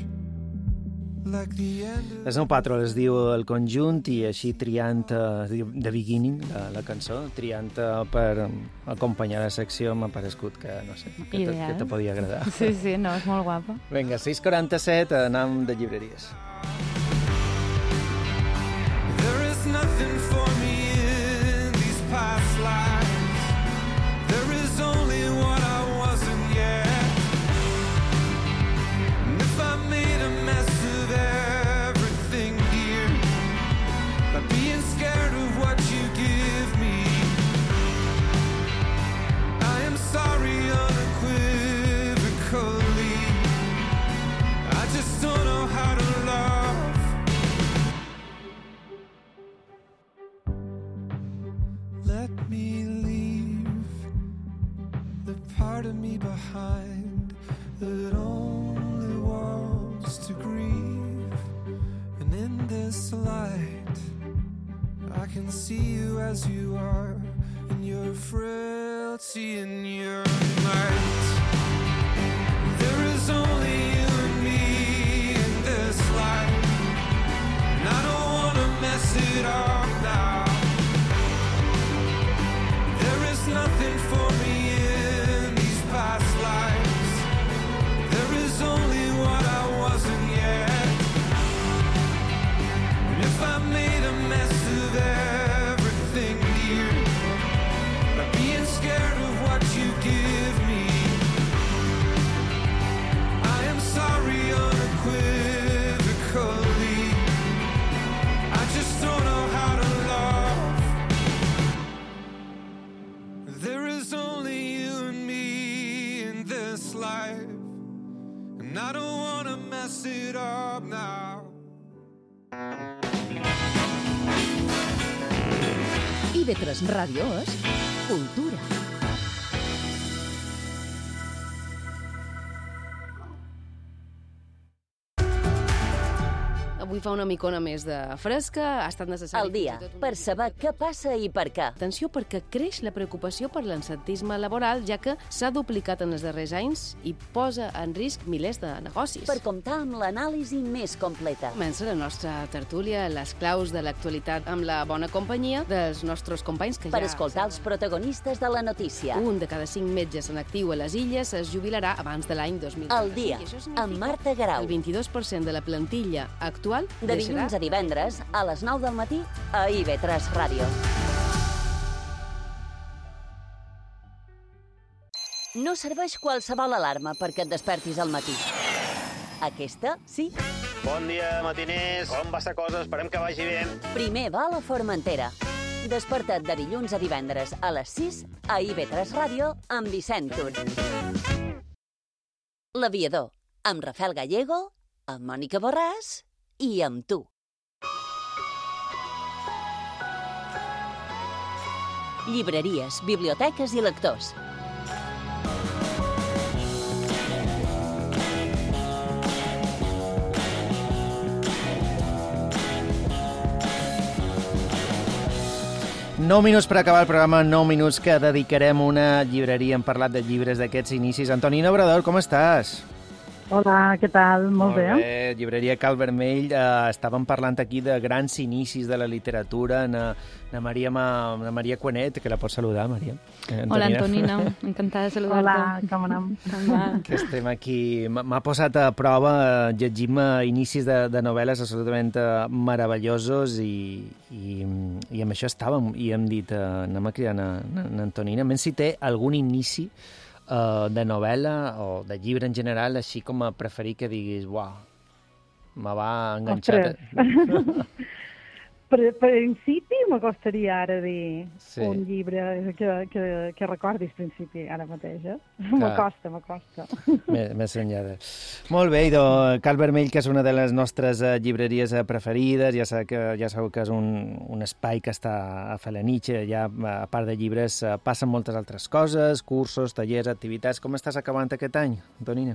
like the end of... El Snow Patrol es diu el conjunt i així triant uh, The Beginning, la, la cançó, triant uh, per acompanyar la secció m'ha parescut que, no sé, que te, Ideal. que te podia agradar. Sí, sí, no, és molt guapa. Vinga, sis quaranta-set, anem de llibreries. There is nothing for me in these past lives. There is only what I wasn't yet. And if I made a mess of everything here, by being scared of what you give me, I am sorry unequivocally. I just don't know how to love. Let me leave the part of me behind that only wants to grieve. And in this light, I can see you as you are, in your frailty and your might. There is only you and me in this life, and I don't wanna mess it up now. Nothing for me in these past lives. There is only what I wasn't yet. And if I made a mess of everything dear, by being scared of what you give me, I am sorry unequivocally. I just don't know how to love. There is only you and me in this life, and I don't wanna mess it up now. I ve tres Ràdio és Cultura. avui fa una micona més de fresca, ha estat necessari... El dia, per saber què passa i per què. Atenció, perquè creix la preocupació per l'absentisme laboral, ja que s'ha duplicat en els darrers anys i posa en risc milers de negocis. Per comptar amb l'anàlisi més completa. Comença la nostra tertúlia, les claus de l'actualitat amb la bona companyia dels nostres companys que per ja... Per escoltar els protagonistes de la notícia. Un de cada cinc metges en actiu a les Illes es jubilarà abans de l'any dos mil. El dia, amb Marta Grau. El vint-i-dos per cent de la plantilla actual de dilluns a divendres a les nou del matí a I V tres Ràdio. No serveix qualsevol alarma perquè et despertis al matí. Aquesta, sí. Bon dia, matiners. Com va la cosa? Esperem que vagi bé. Primer va a la Formentera. Desperta't de dilluns a divendres a les sis a I V tres Ràdio amb Vicent Tur. L'Aviador, amb Rafael Gallego, amb Mònica Borràs i amb tu. Llibreries, biblioteques i lectors. Nou minuts per acabar el programa, nou minuts que dedicarem a una llibreria. Hem parlat de llibres d'aquests inicis. Antonina Obrador, com estàs? Hola, què tal? Molt, Molt bé. bé. bé. Llibreria Cal Vermell. Eh, estàvem parlant aquí de grans inicis de la literatura. Na, na, Maria, Ma, na Maria Cuanet, que la pots saludar, Maria. Eh, Antonina. Hola, Antonina. Encantada de saludar-te. Hola, com anem? Que estem aquí. M'ha posat a prova eh, llegir-me inicis de, de novel·les absolutament eh, meravellosos i, i, i amb això estàvem. I hem dit, eh, anem a cridar a, a, a Antonina. A si té algun inici Uh, de novel·la o de llibre en general, així com a preferir que diguis, uau, me va enganxar. Per principi m'acostaria ara dir sí. un llibre que, que, que recordis principi ara mateix, eh? M'acosta, m'acosta. Més enllà de... Molt bé, idò, Cal Vermell, que és una de les nostres uh, llibreries uh, preferides, ja sabeu que, ja sabeu que és un, un espai que està a Felanitx, ja a part de llibres uh, passen moltes altres coses, cursos, tallers, activitats. Com estàs acabant aquest any, Antonina?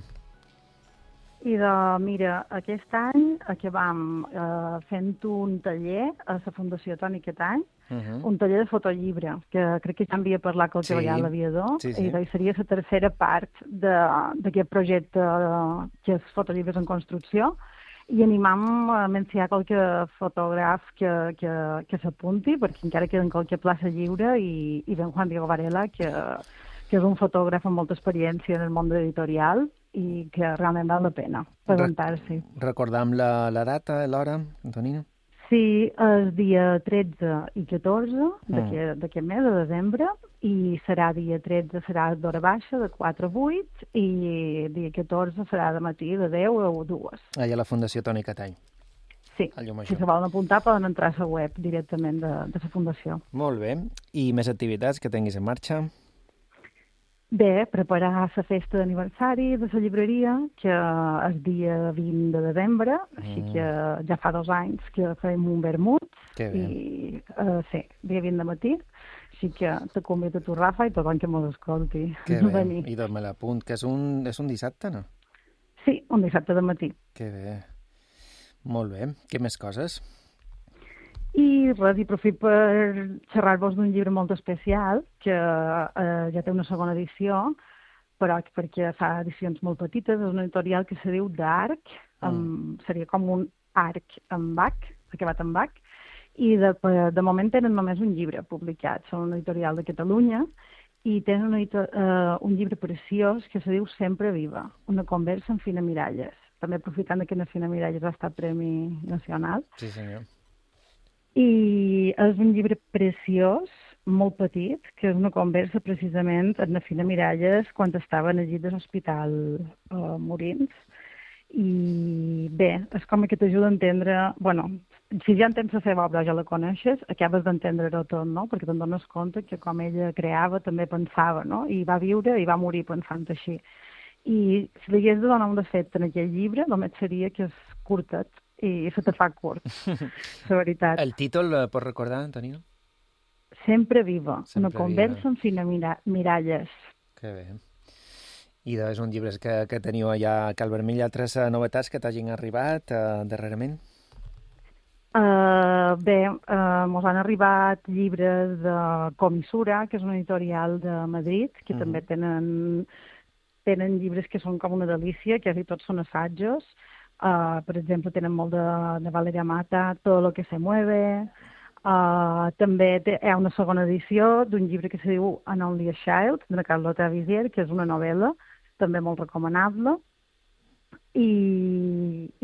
I de, mira, aquest any acabam eh, fent un taller a la Fundació Toni Catany, uh -huh. un taller de fotollibre, que crec que ja en havia parlat qualque sí. vegada a l'Aviador, sí, sí. i doncs seria la tercera part d'aquest projecte eh, que és fotollibres en construcció, i animam a mencionar qualque fotògraf que, que, que s'apunti, perquè encara queden qualque plaça lliure, i, i ben Juan Diego Varela, que, que és un fotògraf amb molta experiència en el món editorial, i que realment val la pena presentar-s'hi. Recordam la, la data, l'hora, Antonina? Sí, el dia tretze i catorze d'aquest mm. mes, de desembre, i serà dia tretze, serà d'hora baixa, de quatre a vuit, i dia catorze serà de matí, de deu a dues. Allà a la Fundació Toni Catany. Sí, si se volen apuntar poden entrar a la web directament de, de la Fundació. Molt bé. I més activitats que tinguis en marxa? Bé, preparar la festa d'aniversari de la llibreria, que és dia vint de desembre, mm. així que ja fa dos anys que fem un vermut, i uh, sí, dia vint de matí, així que te convido a tu, Rafa, i tothom que mos escolti. Que bé, i doncs me l'apunt, que és un, és un dissabte, no? Sí, un dissabte de matí. Que bé. Molt bé. Què més coses? I res, i profit per xerrar-vos d'un llibre molt especial, que eh, ja té una segona edició, però perquè fa edicions molt petites, és una editorial que se diu d'Arc, mm. seria com un arc amb bac, acabat amb bac, i de, de moment tenen només un llibre publicat, són una editorial de Catalunya, i tenen una, uh, un llibre preciós que se diu Sempre Viva, una conversa amb Fina Miralles. També aprofitant que en Fina Miralles ha estat Premi Nacional. Sí, senyor. I és un llibre preciós, molt petit, que és una conversa precisament amb la Fina Miralles quan estava en el llit de l'hospital uh, Morins. I bé, és com que t'ajuda a entendre... Bueno, si ja en temps la seva obra ja la coneixes, acabes d'entendre-ho tot, no? Perquè te'n dones compte que com ella creava també pensava, no? I va viure i va morir pensant així. I si li hagués de donar un defecte en aquell llibre, només seria que és curtet, i se te fa curt, la veritat. El títol, eh, pots recordar, Antonio? Sempre Viva, Sempre una conversa viva. amb Fina mira Miralles. Que bé. I és un llibre que, que teniu allà a Cal Vermell. Altres uh, novetats que t'hagin arribat uh, darrerament? Uh, bé, uh, mos han arribat llibres de Comissura, que és una editorial de Madrid, que uh-huh. també tenen, tenen llibres que són com una delícia, que quasi tots són assajos. Uh, per exemple, tenen molt de, de Valeria Mata, Todo lo que se mueve. Uh, també té, hi ha una segona edició d'un llibre que se diu An Only a Child, de Carlota Vizier, que és una novel·la, també molt recomanable. I, i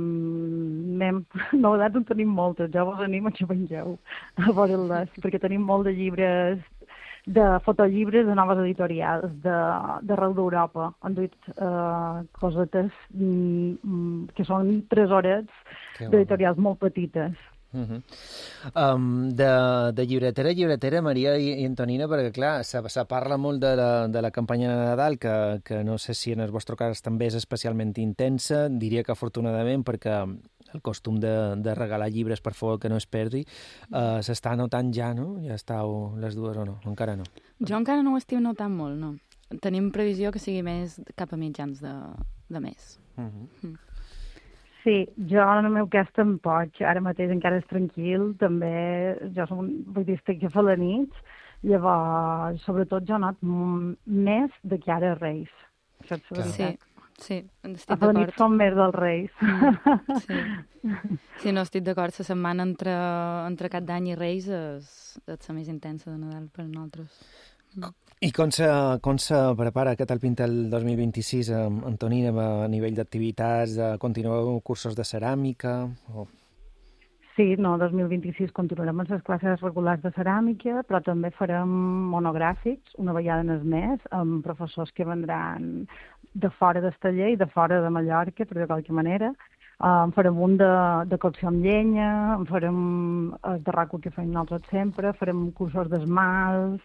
mm, novetats en tenim moltes, ja vos animo que vengeu a veure-les, perquè tenim molt de llibres, de fotollibres de noves editorials d'arreu d'Europa. Han duit uh, cosetes mm, que són tresorets d'editorials molt petites. Uh-huh. um, de, de llibretera a llibretera, Maria i, i Antonina, perquè clar, se, se parla molt de la, de la campanya de Nadal, que, que no sé si en el vostre cas també és especialment intensa, diria que afortunadament, perquè el costum de, de regalar llibres per favor que no es perdi, uh, s'està notant ja, no? Ja estàu les dues o no? Encara no? Jo encara no ho estic notant molt, no. Tenim previsió que sigui més cap a mitjans de, de mes. Uh-huh. Mm. Sí, jo en el meu cas tampoc, ara mateix encara és tranquil, també jo som, vull dir, estic a la nit, llavors, sobretot jo not més de que ara Reis. Això és la veritat. Sí, sí, estic d'acord. A la nit som més dels Reis. Mm, sí. sí, no, estic d'acord, la setmana entre, entre Cap d'Any i Reis és, és la més intensa de Nadal per nosaltres. Mm. I com se, com se prepara aquest Alpinta el dos mil vint-i-sis, Antonina, a nivell d'activitats? Continueu cursos de ceràmica? O... Sí, no, dos mil vint-i-sis continuarem amb les classes regulars de ceràmica, però també farem monogràfics, una vegada en el mes, amb professors que vendran de fora del taller i de fora de Mallorca, per de qualque manera. Um, farem un de, de cocció amb llenya, farem el de raco que fem nosaltres sempre, farem cursos d'esmalts,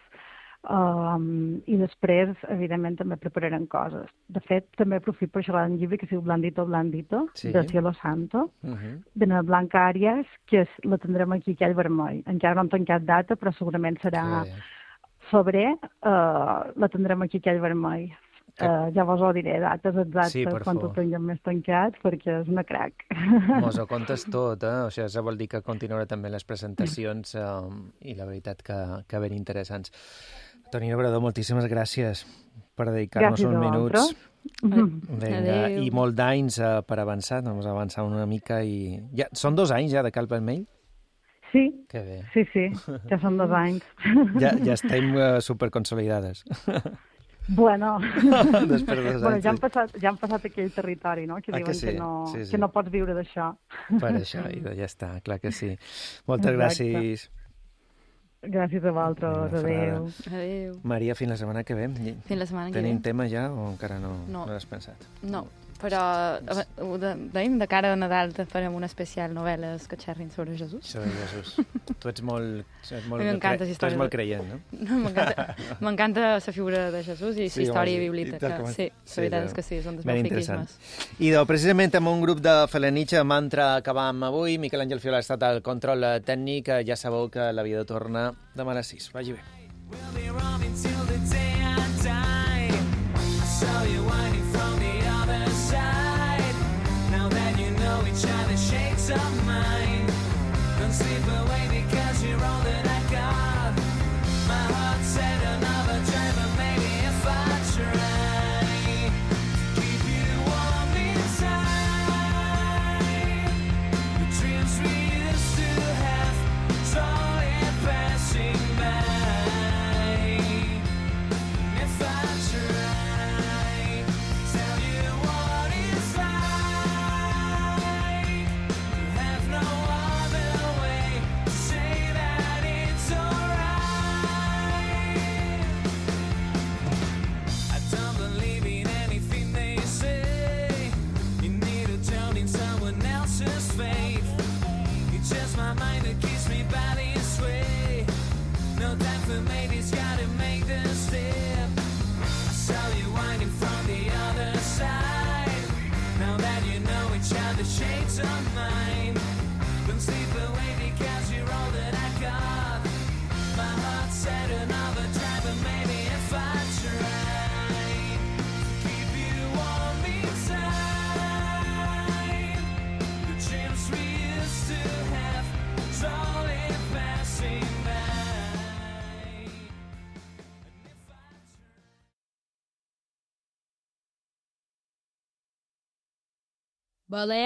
Um, i després, evidentment, també prepararem coses. De fet, també aprofito per xerrar d'un llibre que es diu Blandito, Blandito, sí. de Cielo Santo, uh-huh. de la Blanca Àries, que es, la tindrem aquí aquell vermell. Encara no hem tancat data, però segurament serà sí. febrer, uh, la tindrem aquí aquell vermell. Uh, ja vos ho diré, dates exactes, sí, quan ho tinguem més tancat, perquè és una crac. Mos ho contes tot, eh? O sigui, això vol dir que continuarà també les presentacions uh, i la veritat que, que ben interessants. Toni Obrador, moltíssimes gràcies per dedicar-nos uns minuts. Vinga, i molt d'anys uh, per avançar, doncs avançar una mica i... Ja, són dos anys ja de Cal Vermell? Sí, que bé. sí, sí, ja són dos anys. Ja, ja estem uh, superconsolidades. Bueno, Després de bueno ja, han passat, ja han passat aquell territori, no? Que ah, diuen que, sí? que, no, sí, sí. que no pots viure d'això. Per això, ja està, clar que sí. Moltes Exacte. gràcies. Gràcies a vosaltres, adéu. Adéu. Maria, fins la setmana que ve. Fins la setmana que ve. Tenim tema ja o encara no, no. no l'has pensat? No, però ho deim de cara a Nadal farem una especial novel·les que xerrin sobre Jesús. Sobre Jesús. Tu ets molt, ets molt, cre... tu ets molt creient, no? no M'encanta la figura de Jesús i la sí, història bíblica. Sí, la sí, veritat és que sí, són dels meus friquismes. I doncs, precisament amb un grup de Felanitx, mantra que vam avui, Miquel Àngel Fiola ha estat al control tècnic, ja sabeu que la vida torna demà a les sis. Vagi bé. We'll be robbing till the day I die. I saw you winding from the other side. Now that you know each other's shades of mine, don't sleep away because you're all that I got. My heart said another driver, maybe if I try to keep you warm inside. The dreams we used to have, slowly passing by. Shades of mine, don't sleep away because you're all that I got. My heart said another driver, maybe if I try to keep you warm inside. The dreams we used to have. Balear